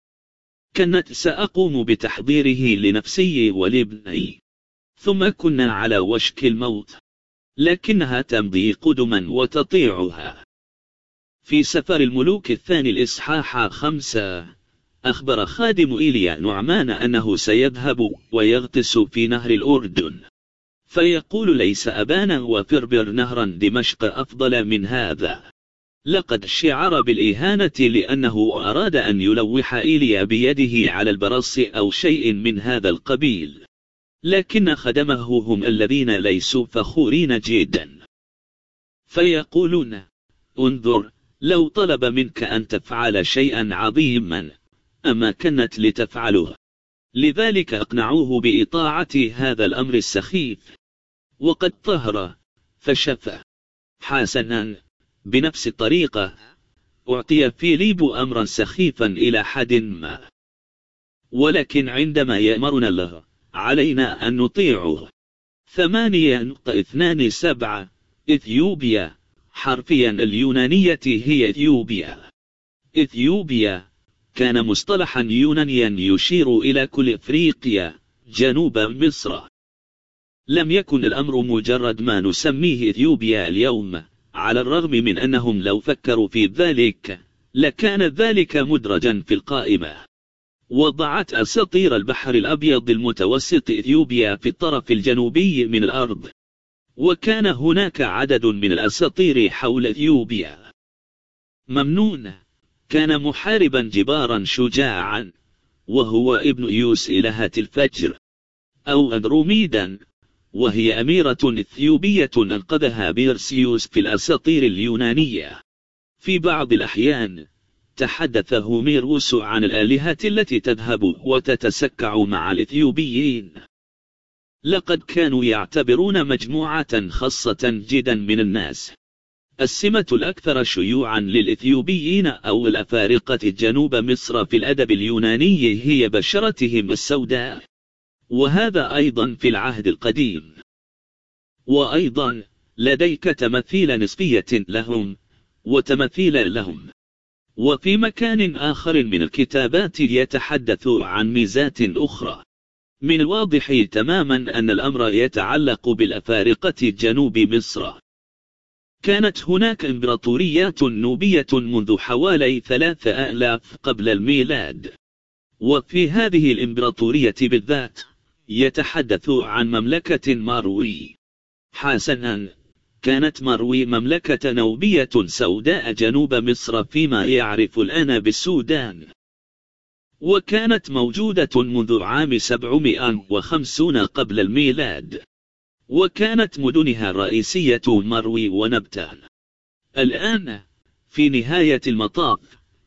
كانت سأقوم بتحضيره لنفسي ولابني، ثم كنا على وشك الموت، لكنها تمضي قدما وتطيعها. في سفر الملوك الثاني الإصحاح خمسة أخبر خادم إيليا نعمان أنه سيذهب ويغتس في نهر الأردن، فيقول: ليس أبانا وفربر نهرا دمشق أفضل من هذا. لقد شعر بالإهانة لأنه أراد أن يلوح إيليا بيده على البرص أو شيء من هذا القبيل، لكن خدمه هم الذين ليسوا فخورين جدا، فيقولون: انظر، لو طلب منك أن تفعل شيئا عظيما أما كانت لتفعله. لذلك أقنعوه بإطاعة هذا الأمر السخيف. وقد طهر فشفى. حسنا، بنفس الطريقة أعطي فيليب أمرا سخيفا إلى حد ما، ولكن عندما يأمرنا الله علينا أن نطيعه. ثمانية نقطة اثنان سبعة إثيوبيا. حرفيا اليونانية هي إثيوبيا. إثيوبيا كان مصطلحا يونانيا يشير إلى كل إفريقيا جنوب مصر. لم يكن الأمر مجرد ما نسميه إثيوبيا اليوم، على الرغم من أنهم لو فكروا في ذلك لكان ذلك مدرجا في القائمة. وضعت أساطير البحر الأبيض المتوسط إثيوبيا في الطرف الجنوبي من الأرض، وكان هناك عدد من الأساطير حول إثيوبيا. ممنون كان محاربا جبارا شجاعا، وهو ابن يوس إلهة الفجر، أو أندروميدا، وهي أميرة إثيوبية أنقذها بيرسيوس في الأساطير اليونانية. في بعض الأحيان تحدث هوميروس عن الآلهة التي تذهب وتتسكع مع الإثيوبيين. لقد كانوا يعتبرون مجموعة خاصة جدا من الناس. السمة الأكثر شيوعا للإثيوبيين أو الأفارقة جنوب مصر في الأدب اليوناني هي بشرتهم السوداء، وهذا أيضا في العهد القديم. وأيضا لديك تمثيل نسبية لهم وتمثيل لهم. وفي مكان آخر من الكتابات يتحدث عن ميزات أخرى. من الواضح تماما أن الأمر يتعلق بالأفارقة جنوب مصر. كانت هناك إمبراطوريات نوبية منذ حوالي ثلاثة آلاف قبل الميلاد، وفي هذه الإمبراطورية بالذات يتحدث عن مملكة ماروي. حسنا، كانت ماروي مملكة نوبية سوداء جنوب مصر فيما يعرف الآن بالسودان، وكانت موجودة منذ عام سبعمائة وخمسين قبل الميلاد، وكانت مدنها الرئيسية ماروي ونبتان. الآن في نهاية المطاف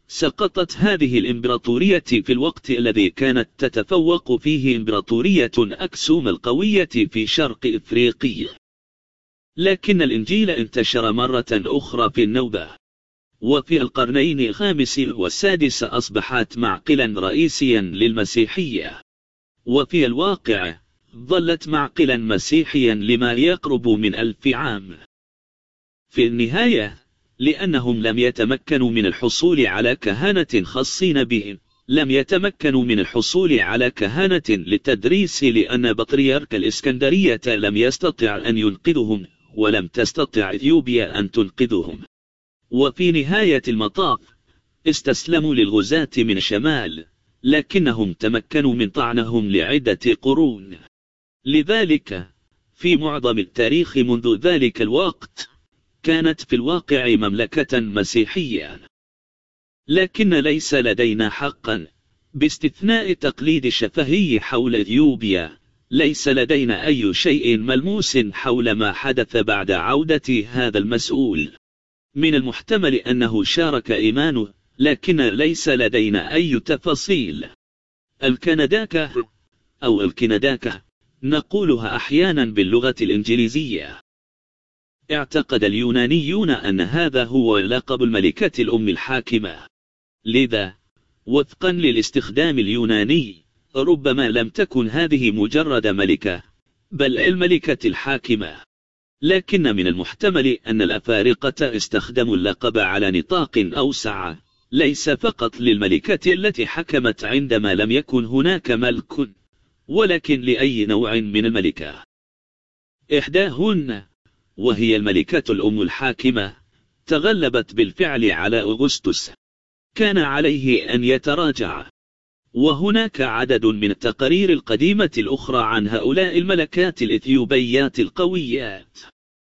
سقطت هذه الإمبراطورية في الوقت الذي كانت تتفوق فيه إمبراطورية أكسوم القوية في شرق إفريقيا. لكن الإنجيل انتشر مرة أخرى في النوبة، وفي القرنين الخامس والسادس أصبحت معقلا رئيسيا للمسيحية، وفي الواقع ظلت معقلا مسيحيا لما يقرب من ألف عام. في النهاية، لأنهم لم يتمكنوا من الحصول على كهنة خاصين بهم، لم يتمكنوا من الحصول على كهنة للتدريس، لأن بطريرك الإسكندرية لم يستطع أن ينقذهم، ولم تستطع إثيوبيا أن تنقذهم. وفي نهاية المطاف استسلموا للغزاة من الشمال، لكنهم تمكنوا من طعنهم لعدة قرون. لذلك في معظم التاريخ منذ ذلك الوقت كانت في الواقع مملكة مسيحية. لكن ليس لدينا حقا، باستثناء تقليد الشفهي حول إثيوبيا، ليس لدينا أي شيء ملموس حول ما حدث بعد عودة هذا المسؤول. من المحتمل أنه شارك إيمانه، لكن ليس لدينا أي تفاصيل. الكنداكة أو الكنداكة نقولها أحيانا باللغة الإنجليزية. اعتقد اليونانيون أن هذا هو لقب الملكة الأم الحاكمة، لذا وفقا للاستخدام اليوناني ربما لم تكن هذه مجرد ملكة، بل الملكة الحاكمة. لكن من المحتمل أن الأفارقة استخدموا اللقب على نطاق أوسع، ليس فقط للملكة التي حكمت عندما لم يكن هناك ملك، ولكن لأي نوع من الملكة. إحداهن، وهي الملكة الأم الحاكمة، تغلبت بالفعل على أغسطس. كان عليه أن يتراجع. وهناك عدد من التقارير القديمة الأخرى عن هؤلاء الملكات الإثيوبيات القويات.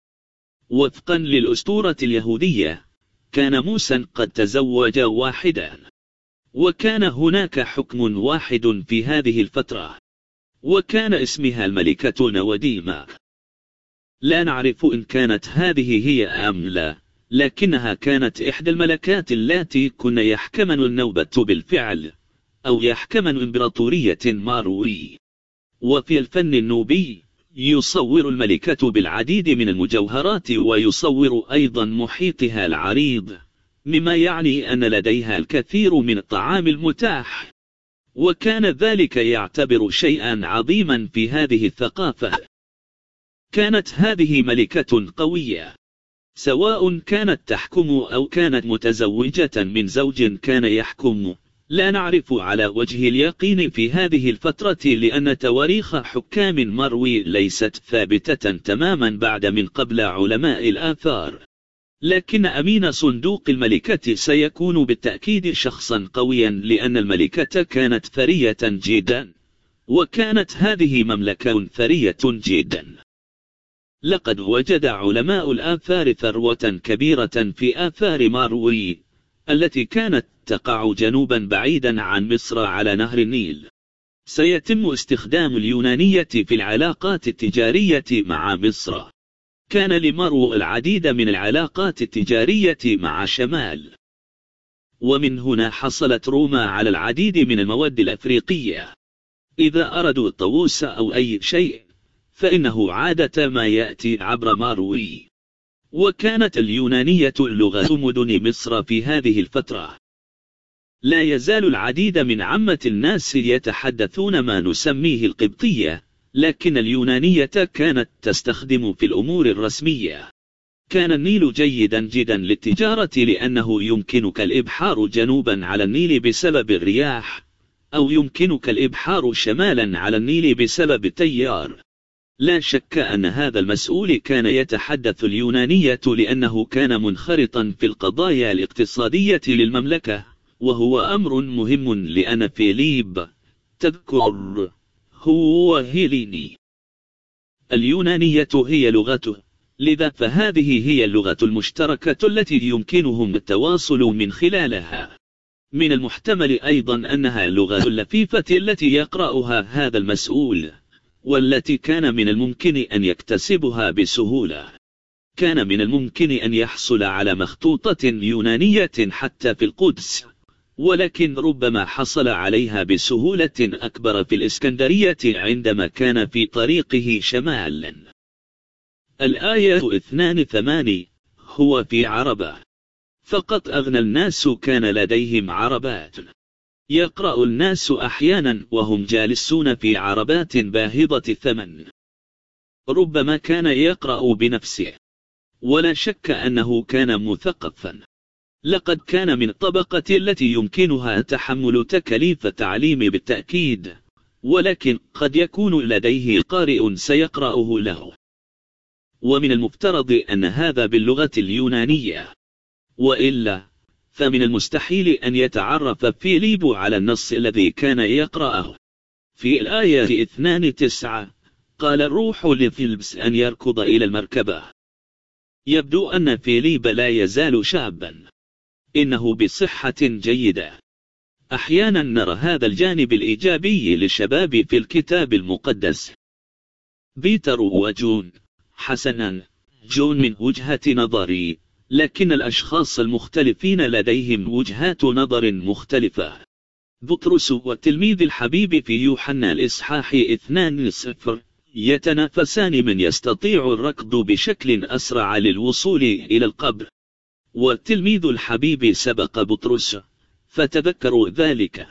وفقا للأسطورة اليهودية، كان موسى قد تزوج واحدا، وكان هناك حكم واحد في هذه الفترة، وكان اسمها الملكة نوديما. لا نعرف إن كانت هذه هي أم لا، لكنها كانت إحدى الملكات التي كن يحكمن النوبة بالفعل، أو يحكمن إمبراطورية ماروي. وفي الفن النوبي يصور الملكة بالعديد من المجوهرات، ويصور أيضا محيطها العريض، مما يعني أن لديها الكثير من الطعام المتاح، وكان ذلك يعتبر شيئا عظيما في هذه الثقافة. كانت هذه ملكة قوية، سواء كانت تحكم أو كانت متزوجة من زوج كان يحكم. لا نعرف على وجه اليقين في هذه الفترة، لأن تواريخ حكام مروي ليست ثابتة تماما بعد من قبل علماء الآثار. لكن أمين صندوق الملكة سيكون بالتأكيد شخصا قويا، لأن الملكة كانت ثرية جدا، وكانت هذه مملكة ثرية جدا. لقد وجد علماء الآثار ثروة كبيرة في آثار ماروي التي كانت تقع جنوبا بعيدا عن مصر على نهر النيل. سيتم استخدام اليونانية في العلاقات التجارية مع مصر. كان لمارو العديد من العلاقات التجارية مع شمال، ومن هنا حصلت روما على العديد من المواد الأفريقية. إذا أرادوا الطاووس أو أي شيء فإنه عادة ما يأتي عبر ماروي. وكانت اليونانية لغة مدن مصر في هذه الفترة. لا يزال العديد من عامة الناس يتحدثون ما نسميه القبطية، لكن اليونانية كانت تستخدم في الأمور الرسمية. كان النيل جيدا جدا للتجارة، لأنه يمكنك الإبحار جنوبا على النيل بسبب الرياح، أو يمكنك الإبحار شمالا على النيل بسبب التيار. لا شك أن هذا المسؤول كان يتحدث اليونانية، لأنه كان منخرطا في القضايا الاقتصادية للمملكة، وهو أمر مهم لأن فيليب تذكر هو هيليني. اليونانية هي لغته، لذا فهذه هي اللغة المشتركة التي يمكنهم التواصل من خلالها. من المحتمل أيضا أنها اللغة اللفيفة التي يقرأها هذا المسؤول، والتي كان من الممكن أن يكتسبها بسهولة. كان من الممكن أن يحصل على مخطوطة يونانية حتى في القدس، ولكن ربما حصل عليها بسهولة أكبر في الإسكندرية عندما كان في طريقه شمالا. الآية اثنان ثماني هو في عربة فقط أغنى الناس كان لديهم عربات. يقرأ الناس أحيانا وهم جالسون في عربات باهظة الثمن. ربما كان يقرأ بنفسه، ولا شك أنه كان مثقفا. لقد كان من الطبقة التي يمكنها تحمل تكاليف التعليم بالتأكيد، ولكن قد يكون لديه قارئ سيقرأه له. ومن المفترض أن هذا باللغة اليونانية، وإلا فمن المستحيل أن يتعرف فيليب على النص الذي كان يقرأه. في الآية اثنان تسعة قال الروح لفيلبس أن يركض إلى المركبة. يبدو أن فيليب لا يزال شابا، إنه بصحة جيدة. أحيانا نرى هذا الجانب الإيجابي للشباب في الكتاب المقدس. بيتر وجون، حسنا، جون من وجهة نظري، لكن الأشخاص المختلفين لديهم وجهات نظر مختلفة. بطرس والتلميذ الحبيب في يوحنا الإصحاح اثنان صفر يتنافسان من يستطيع الركض بشكل أسرع للوصول إلى القبر، والتلميذ الحبيب سبق بطرس، فتذكروا ذلك.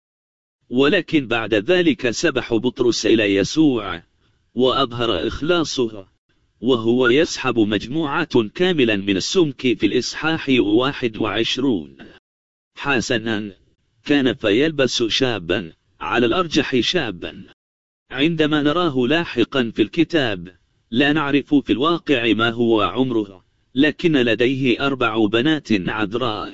ولكن بعد ذلك سبح بطرس إلى يسوع وأظهر إخلاصه، وهو يسحب مجموعة كاملا من السمك في الإصحاح واحد وعشرون. حسنا، كان فيلبس شابا، على الأرجح شابا. عندما نراه لاحقا في الكتاب لا نعرف في الواقع ما هو عمره، لكن لديه أربع بنات عذراء.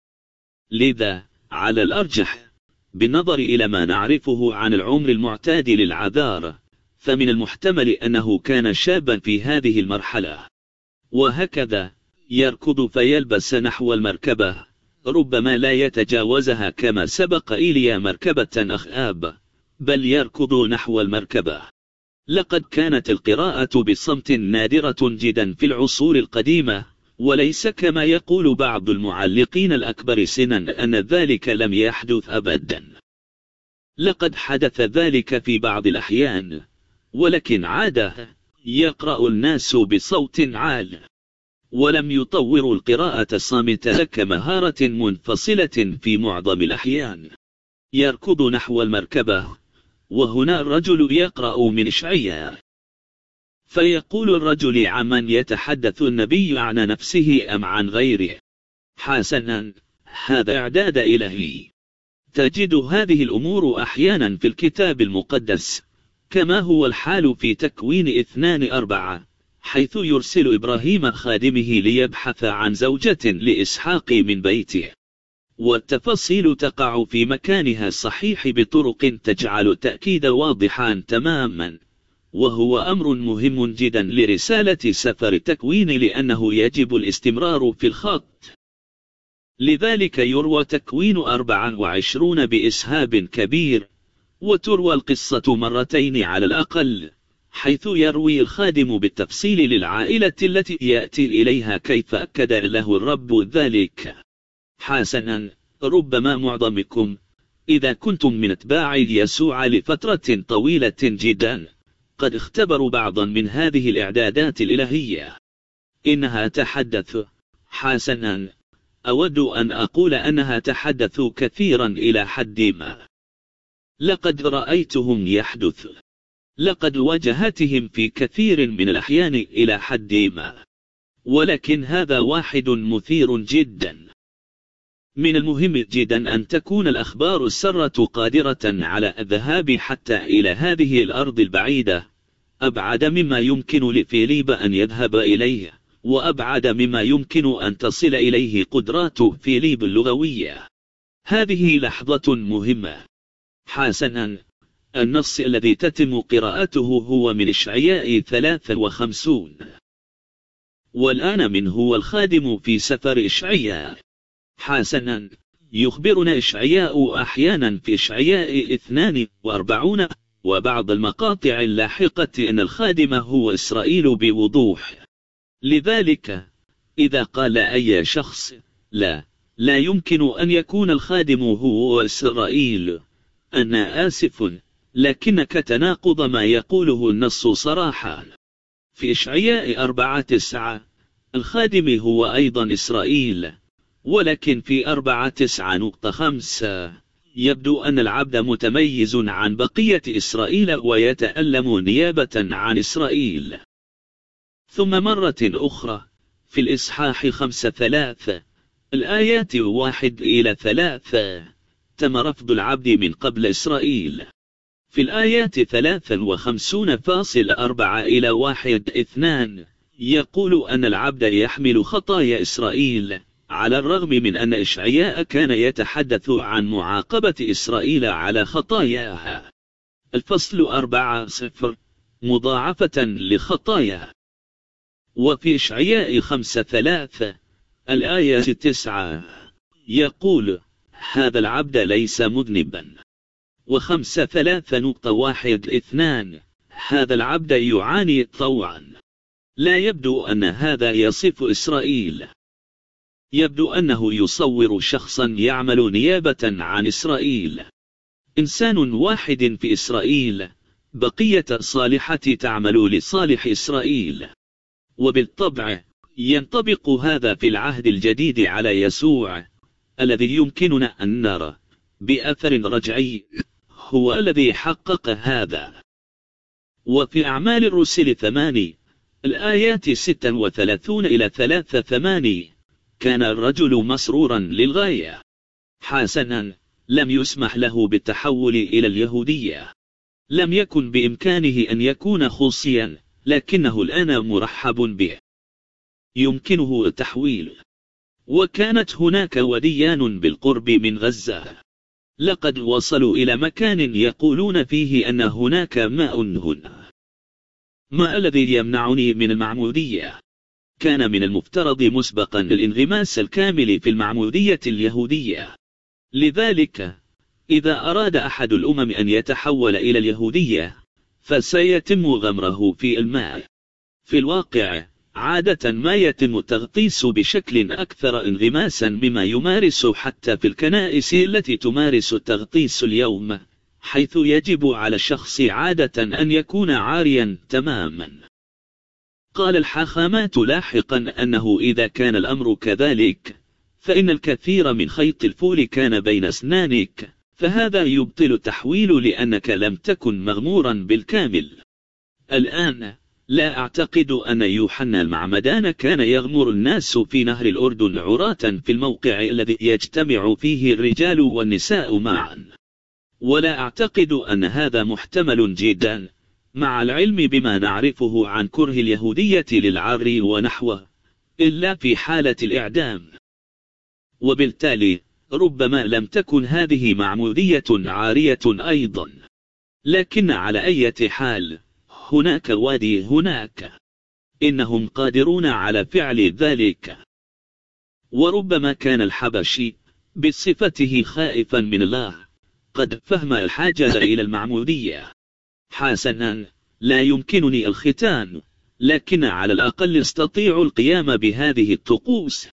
لذا على الأرجح بالنظر إلى ما نعرفه عن العمر المعتاد للعذار، فمن المحتمل أنه كان شابا في هذه المرحلة. وهكذا يركض فيلبس نحو المركبة، ربما لا يتجاوزها كما سبق إيليا مركبة أخآب، بل يركض نحو المركبة. لقد كانت القراءة بصمت نادرة جدا في العصور القديمة، وليس كما يقول بعض المعلقين الأكبر سنا أن ذلك لم يحدث أبدا. لقد حدث ذلك في بعض الأحيان، ولكن عادة يقرأ الناس بصوت عال، ولم يطوروا القراءة الصامتة كمهارة منفصلة في معظم الأحيان. يركض نحو المركبة، وهنا الرجل يقرأ من إشعياء. فيقول الرجل عمن يتحدث النبي عن نفسه أم عن غيره؟ حسنا، هذا إعداد إلهي. تجد هذه الأمور أحيانا في الكتاب المقدس، كما هو الحال في تكوين اثنان أربعة، حيث يرسل إبراهيم خادمه ليبحث عن زوجة لإسحاق من بيته، والتفاصيل تقع في مكانها الصحيح بطرق تجعل التأكيد واضحا تماما، وهو أمر مهم جدا لرسالة سفر التكوين، لأنه يجب الاستمرار في الخط. لذلك يروى تكوين أربعة وعشرون بإسهاب كبير، وتروى القصة مرتين على الأقل، حيث يروي الخادم بالتفصيل للعائلة التي يأتي إليها كيف أكد له الرب ذلك. حسنا، ربما معظمكم إذا كنتم من اتباع يسوع لفترة طويلة جدا قد اختبروا بعضا من هذه الإعدادات الإلهية. إنها تحدث، حسنا، أود أن أقول أنها تحدث كثيرا إلى حد ما. لقد رأيتهم يحدث، لقد واجهتهم في كثير من الأحيان إلى حد ما، ولكن هذا واحد مثير جدا. من المهم جدا أن تكون الأخبار السارة قادرة على الذهاب حتى إلى هذه الأرض البعيدة، أبعد مما يمكن لفيليب أن يذهب إليه، وأبعد مما يمكن أن تصل إليه قدرات فيليب اللغوية. هذه لحظة مهمة. حسنا، النص الذي تتم قراءته هو من إشعياء ثلاثة وخمسين، والآن من هو الخادم في سفر إشعياء. حسنا، يخبرنا إشعياء أحيانا في إشعياء اثنان وأربعين وبعض المقاطع اللاحقة أن الخادم هو إسرائيل بوضوح. لذلك إذا قال أي شخص لا لا يمكن أن يكون الخادم هو إسرائيل. أنا آسف، لكنك تناقض ما يقوله النص صراحة. في إشعياء أربعة تسعة الخادم هو أيضا إسرائيل، ولكن في أربعة تسعة نقطة خمسة يبدو أن العبد متميز عن بقية إسرائيل ويتألم نيابة عن إسرائيل. ثم مرة أخرى في الإصحاح خمسة ثلاثة الآيات واحد إلى ثلاثة تم رفض العبد من قبل إسرائيل. في الآيات ثلاثة وخمسون فاصل أربعة إلى واحد اثنان يقول أن العبد يحمل خطايا إسرائيل، على الرغم من أن إشعياء كان يتحدث عن معاقبة إسرائيل على خطاياها. الفصل أربعة صفر مضاعفة لخطايا. وفي إشعياء خمسة ثلاثة الآية تسعة يقول هذا العبد ليس مذنبا. وخمسة ثلاثة نقطة واحد اثنان هذا العبد يعاني طوعا. لا يبدو أن هذا يصف إسرائيل، يبدو أنه يصور شخصا يعمل نيابة عن إسرائيل. إنسان واحد في إسرائيل، بقية صالحة تعمل لصالح إسرائيل. وبالطبع ينطبق هذا في العهد الجديد على يسوع الذي يمكننا أن نرى بأثر رجعي هو الذي حقق هذا. وفي أعمال الرسل ثماني الآيات ستة وثلاثون إلى ثلاثة ثماني كان الرجل مسرورا للغاية. حسنا، لم يسمح له بالتحول إلى اليهودية. لم يكن بإمكانه أن يكون خصيا، لكنه الآن مرحب به، يمكنه التحويل. وكانت هناك وديان بالقرب من غزة. لقد وصلوا إلى مكان يقولون فيه أن هناك ماء هنا. ما الذي يمنعني من المعمودية؟ كان من المفترض مسبقا الانغماس الكامل في المعمودية اليهودية. لذلك إذا أراد أحد الأمم أن يتحول إلى اليهودية فسيتم غمره في الماء. في الواقع عادة ما يتم التغطيس بشكل أكثر انغماسا مما يمارس حتى في الكنائس التي تمارس التغطيس اليوم، حيث يجب على الشخص عادة أن يكون عاريا تماما. قال الحاخامات لاحقا أنه إذا كان الأمر كذلك فإن الكثير من خيط الفول كان بين أسنانك، فهذا يبطل التحويل لأنك لم تكن مغمورا بالكامل. الآن لا أعتقد أن يوحنا المعمدان كان يغمر الناس في نهر الأردن عراة في الموقع الذي يجتمع فيه الرجال والنساء معا. ولا أعتقد أن هذا محتمل جدا مع العلم بما نعرفه عن كره اليهودية للعار ونحوه، إلا في حالة الإعدام. وبالتالي ربما لم تكن هذه معمودية عارية أيضا. لكن على أي حال هناك وادي هناك، إنهم قادرون على فعل ذلك. وربما كان الحبشي بصفته خائفا من الله قد فهم الحاجة إلى المعمودية. حسنا، لا يمكنني الختان، لكن على الأقل استطيع القيام بهذه الطقوس.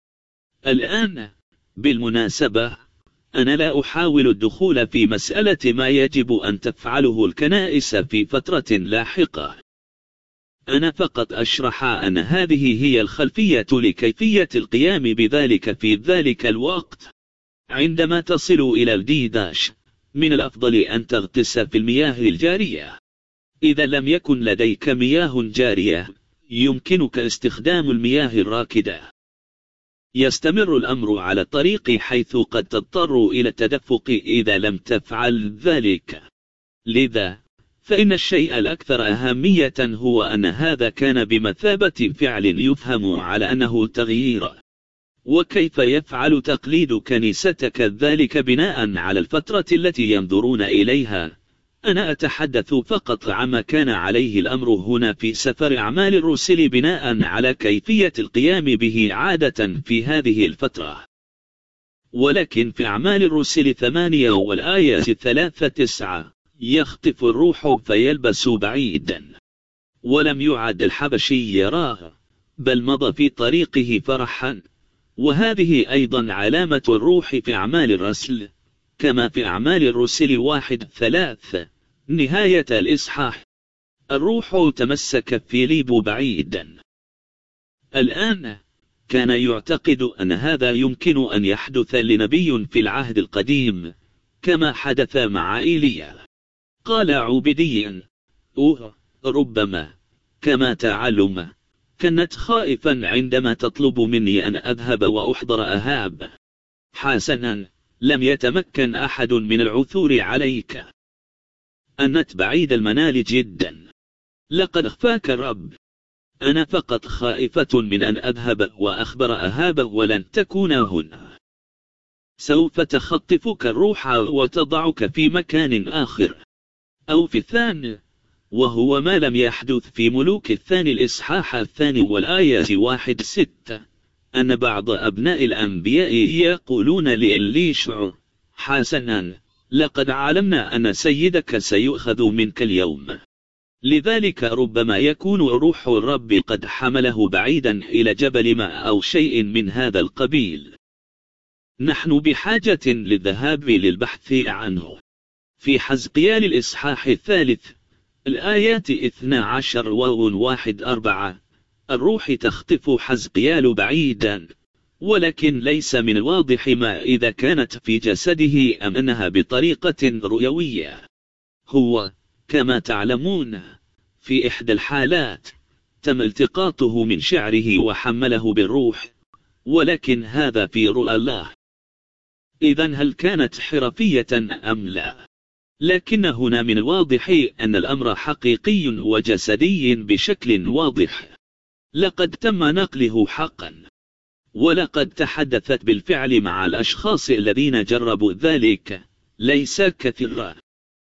الآن بالمناسبة أنا لا أحاول الدخول في مسألة ما يجب أن تفعله الكنائس في فترة لاحقة. أنا فقط أشرح أن هذه هي الخلفية لكيفية القيام بذلك في ذلك الوقت. عندما تصل إلى الديداش من الأفضل أن تغتس في المياه الجارية. إذا لم يكن لديك مياه جارية يمكنك استخدام المياه الراكدة. يستمر الأمر على الطريق حيث قد تضطر إلى التدفق إذا لم تفعل ذلك. لذا فإن الشيء الأكثر أهمية هو أن هذا كان بمثابة فعل يفهم على أنه تغيير. وكيف يفعل تقليد كنيستك ذلك بناء على الفترة التي ينظرون إليها؟ أنا أتحدث فقط عما كان عليه الأمر هنا في سفر أعمال الرسل بناء على كيفية القيام به عادة في هذه الفترة. ولكن في أعمال الرسل ثمانية والآية ثلاثة تسعة يخطف الروح فيلبس بعيدا. ولم يعد الحبشي يراه، بل مضى في طريقه فرحا، وهذه أيضا علامة الروح في أعمال الرسل، كما في أعمال الرسل واحد ثلاث. نهاية الإصحاح. الروح تمسك فيليب بعيدا. الآن كان يعتقد أن هذا يمكن أن يحدث لنبي في العهد القديم كما حدث مع إيليا. قال عبدي: أوه ربما كما تعلم كنت خائفا عندما تطلب مني أن أذهب وأحضر أهاب. حسنا، لم يتمكن أحد من العثور عليك. أنت بعيد المنال جدا، لقد اخفاك الرب. أنا فقط خائفة من أن أذهب وأخبر أهاب ولن تكون هنا. سوف تخطفك الروح وتضعك في مكان آخر، أو في الثاني، وهو ما لم يحدث في ملوك الثاني الإصحاح الثاني والآية واحد ستة، أن بعض أبناء الأنبياء يقولون لإليشع: حسنا، لقد علمنا أن سيدك سيؤخذ منك اليوم، لذلك ربما يكون روح الرب قد حمله بعيدا إلى جبل ماء أو شيء من هذا القبيل. نحن بحاجة للذهاب للبحث عنه. في حزقيال الإصحاح الثالث الآيات اثنى عشر وواحد أربعة، الروح تخطف حزقيال بعيدا، ولكن ليس من الواضح ما إذا كانت في جسده أم أنها بطريقة رؤيوية. هو كما تعلمون في إحدى الحالات تم التقاطه من شعره وحمله بالروح، ولكن هذا في رؤى الله. إذن هل كانت حرفية أم لا؟ لكن هنا من الواضح أن الأمر حقيقي وجسدي بشكل واضح. لقد تم نقله حقا، ولقد تحدثت بالفعل مع الأشخاص الذين جربوا ذلك، ليس كثيرا،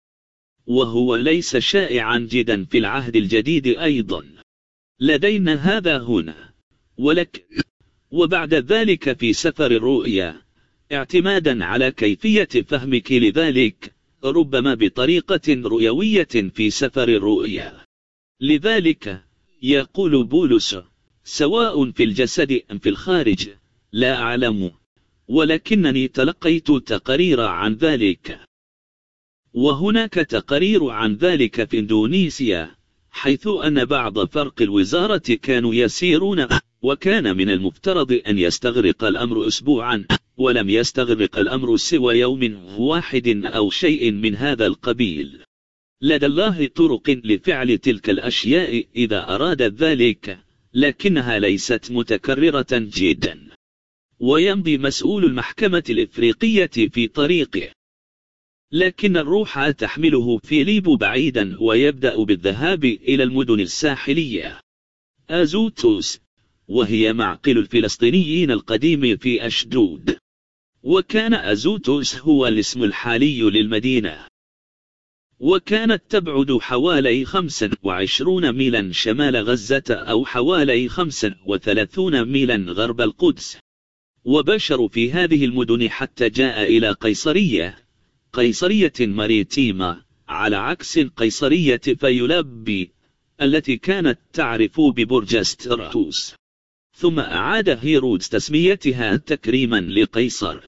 وهو ليس شائعا جدا في العهد الجديد أيضا. لدينا هذا هنا، ولك وبعد ذلك في سفر الرؤيا، اعتمادا على كيفية فهمك لذلك، ربما بطريقة رؤيوية في سفر الرؤيا. لذلك يقول بولس: سواء في الجسد أم في الخارج لا أعلم، ولكنني تلقيت تقارير عن ذلك. وهناك تقارير عن ذلك في إندونيسيا، حيث أن بعض فرق الوزارة كانوا يسيرون، وكان من المفترض أن يستغرق الأمر أسبوعا، ولم يستغرق الأمر سوى يوم واحد أو شيء من هذا القبيل. لدى الله طرق لفعل تلك الأشياء إذا أراد ذلك، لكنها ليست متكررة جدا. ويمضي مسؤول المحكمة الإفريقية في طريقه، لكن الروح تحمله فيليب بعيدا ويبدأ بالذهاب إلى المدن الساحلية. أزوتوس، وهي معقل الفلسطينيين القديم في أشدود، وكان أزوتوس هو الاسم الحالي للمدينة، وكانت تبعد حوالي خمسة وعشرين ميلا شمال غزة أو حوالي خمسة وثلاثين ميلا غرب القدس. وبشروا في هذه المدن حتى جاء إلى قيصرية، قيصرية ماريتيما، على عكس قيصرية فيلبي التي كانت تعرف ببرج ستراتوس. ثم أعاد هيرودس تسميتها تكريما لقيصر.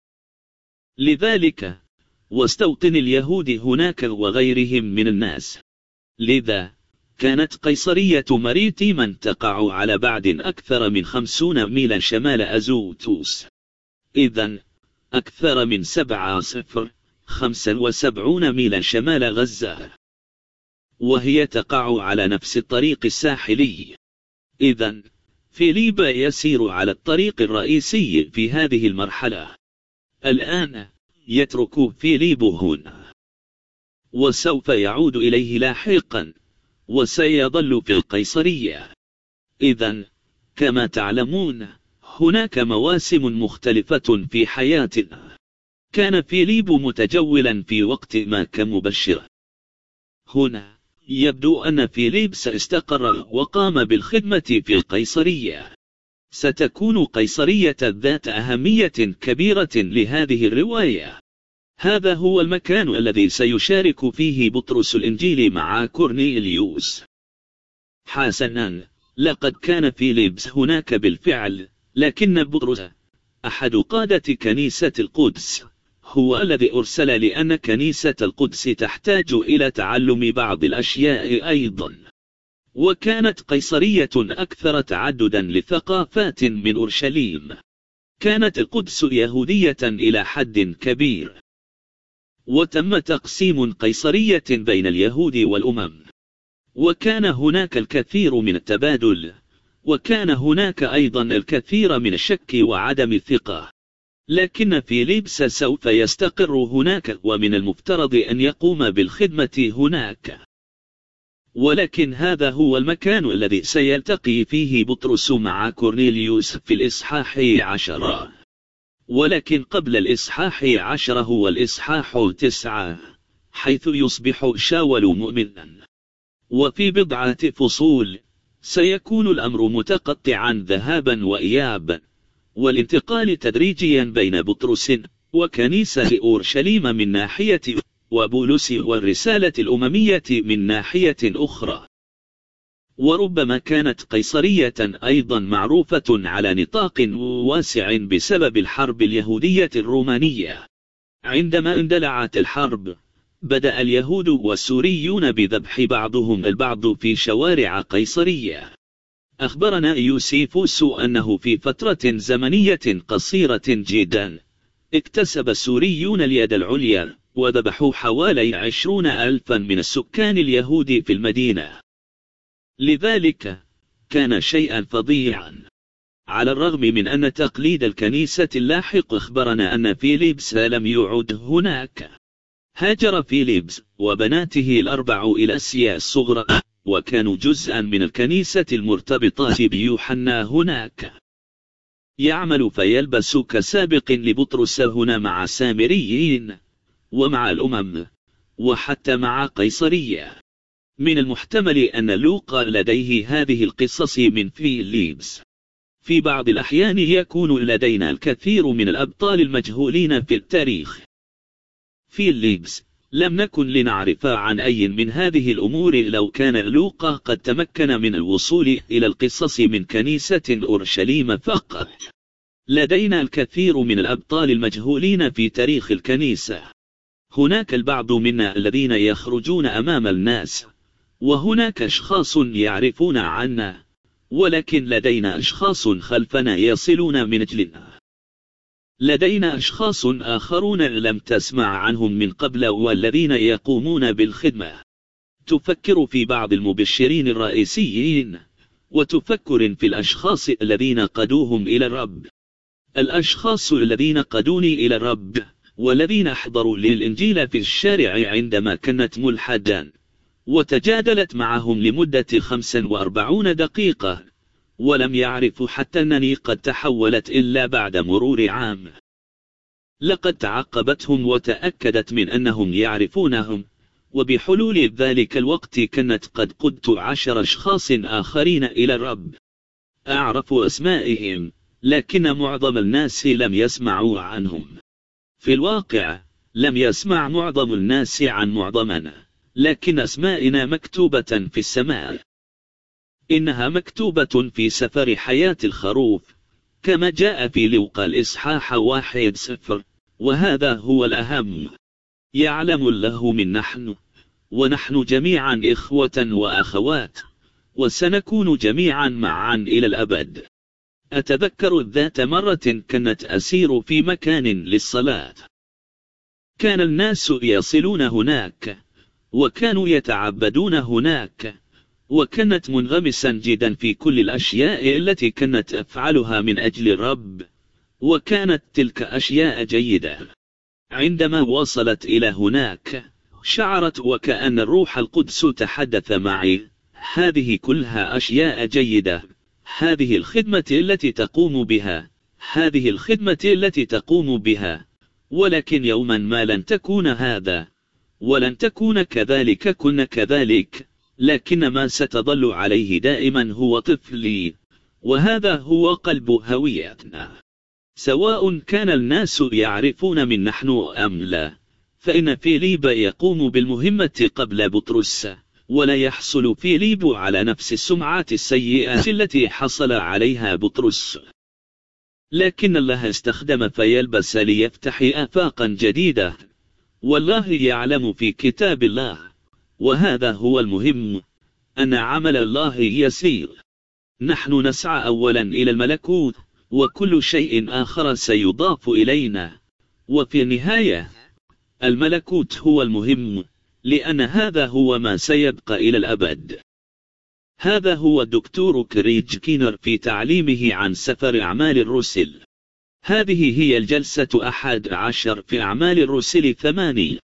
لذلك واستوطن اليهود هناك وغيرهم من الناس. لذا كانت قيصرية ماريتيما تقع على بعد أكثر من خمسين ميلا شمال أزوتوس، إذن أكثر من سبعة صفر خمسة وسبعين ميلا شمال غزة، وهي تقع على نفس الطريق الساحلي. إذن فيليب يسير على الطريق الرئيسي في هذه المرحلة. الآن يترك فيليب هنا، وسوف يعود إليه لاحقا، وسيظل في القيصرية. إذن كما تعلمون هناك مواسم مختلفة في حياتنا. كان فيليب متجولا في وقت ما كمبشر. هنا يبدو أن فيليب ساستقر وقام بالخدمة في القيصرية. ستكون قيصرية ذات أهمية كبيرة لهذه الرواية. هذا هو المكان الذي سيشارك فيه بطرس الإنجيل مع كورنيليوس. حسنا، لقد كان فيليبس هناك بالفعل، لكن بطرس أحد قادة كنيسة القدس، هو الذي أرسل لأن كنيسة القدس تحتاج إلى تعلم بعض الأشياء أيضا. وكانت قيصرية أكثر تعددا لثقافات من أورشليم. كانت القدس يهودية إلى حد كبير، وتم تقسيم قيصرية بين اليهود والأمم، وكان هناك الكثير من التبادل، وكان هناك أيضا الكثير من الشك وعدم الثقة. لكن فيليبس سوف يستقر هناك، ومن المفترض أن يقوم بالخدمة هناك. ولكن هذا هو المكان الذي سيلتقي فيه بطرس مع كورنيليوس في الإصحاح عشرة. ولكن قبل الإصحاح عشرة هو الإصحاح تسعة، حيث يصبح شاول مؤمنا. وفي بضعة فصول سيكون الأمر متقطعا ذهابا وإيابا، والانتقال تدريجيا بين بطرس وكنيسة أورشليم من ناحية، وبولس والرسالة الأممية من ناحية أخرى. وربما كانت قيصرية أيضا معروفة على نطاق واسع بسبب الحرب اليهودية الرومانية. عندما اندلعت الحرب، بدأ اليهود والسوريون بذبح بعضهم البعض في شوارع قيصرية. أخبرنا يوسيفوس أنه في فترة زمنية قصيرة جدا اكتسب السوريون اليد العليا، وذبحوا حوالي عشرون ألفا من السكان اليهود في المدينة. لذلك كان شيئا فظيعا. على الرغم من أن تقليد الكنيسة اللاحق أخبرنا أن فيليبس لم يعد هناك. هاجر فيليبس وبناته الأربع إلى آسيا الصغرى، وكانوا جزءا من الكنيسة المرتبطة بيوحنا هناك. يعمل فيلبس كسابق لبطرس هنا مع سامريين ومع الأمم وحتى مع قيصرية. من المحتمل أن لوقا لديه هذه القصص من فيليبس. في بعض الأحيان يكون لدينا الكثير من الأبطال المجهولين في التاريخ. فيليبس لم نكن لنعرف عن أي من هذه الأمور لو كان لوقا قد تمكن من الوصول إلى القصص من كنيسة أورشليم فقط. لدينا الكثير من الأبطال المجهولين في تاريخ الكنيسة. هناك البعض منا الذين يخرجون أمام الناس، وهناك أشخاص يعرفون عنا، ولكن لدينا أشخاص خلفنا يصلون من أجلنا. لدينا أشخاص آخرون لم تسمع عنهم من قبل والذين يقومون بالخدمة. تفكر في بعض المبشرين الرئيسيين، وتفكر في الأشخاص الذين قادوهم إلى الرب. الأشخاص الذين قادوني إلى الرب والذين أحضروا للإنجيل في الشارع عندما كانت ملحدا، وتجادلت معهم لمدة خمس وأربعون دقيقة، ولم يعرفوا حتى أنني قد تحولت إلا بعد مرور عام. لقد تعقبتهم وتأكدت من أنهم يعرفونهم، وبحلول ذلك الوقت كانت قد قدت عشر أشخاص آخرين إلى الرب. أعرف أسمائهم، لكن معظم الناس لم يسمعوا عنهم. في الواقع لم يسمع معظم الناس عن معظمنا، لكن أسمائنا مكتوبة في السماء. إنها مكتوبة في سفر حياة الخروف، كما جاء في لوقا الإصحاح واحد صفر. وهذا هو الأهم. يعلم الله من نحن، ونحن جميعا إخوة وأخوات، وسنكون جميعا معا إلى الأبد. أتذكر ذات مرة كانت أسير في مكان للصلاة. كان الناس يصلون هناك، وكانوا يتعبدون هناك، وكانت منغمسا جدا في كل الأشياء التي كانت أفعلها من أجل الرب، وكانت تلك أشياء جيدة. عندما وصلت إلى هناك شعرت وكأن الروح القدس تحدث معي: هذه كلها أشياء جيدة، هذه الخدمة التي تقوم بها، هذه الخدمة التي تقوم بها، ولكن يوما ما لن تكون هذا، ولن تكون كذلك، كن كذلك، لكن ما ستظل عليه دائما هو طفلي، وهذا هو قلب هويتنا. سواء كان الناس يعرفون من نحن أم لا، فإن فيليب يقوم بالمهمة قبل بطرس، ولا يحصل فيليب على نفس السمعات السيئة التي حصل عليها بطرس. لكن الله استخدم فيلبس ليفتح آفاقا جديدة، والله يعلم في كتاب الله، وهذا هو المهم، أن عمل الله يسير. نحن نسعى أولا إلى الملكوت، وكل شيء آخر سيضاف إلينا. وفي النهاية الملكوت هو المهم، لأن هذا هو ما سيبقى إلى الأبد. هذا هو دكتور كريج كينر في تعليمه عن سفر أعمال الرسل. هذه هي الجلسة أحد عشر في أعمال الرسل ثمانية.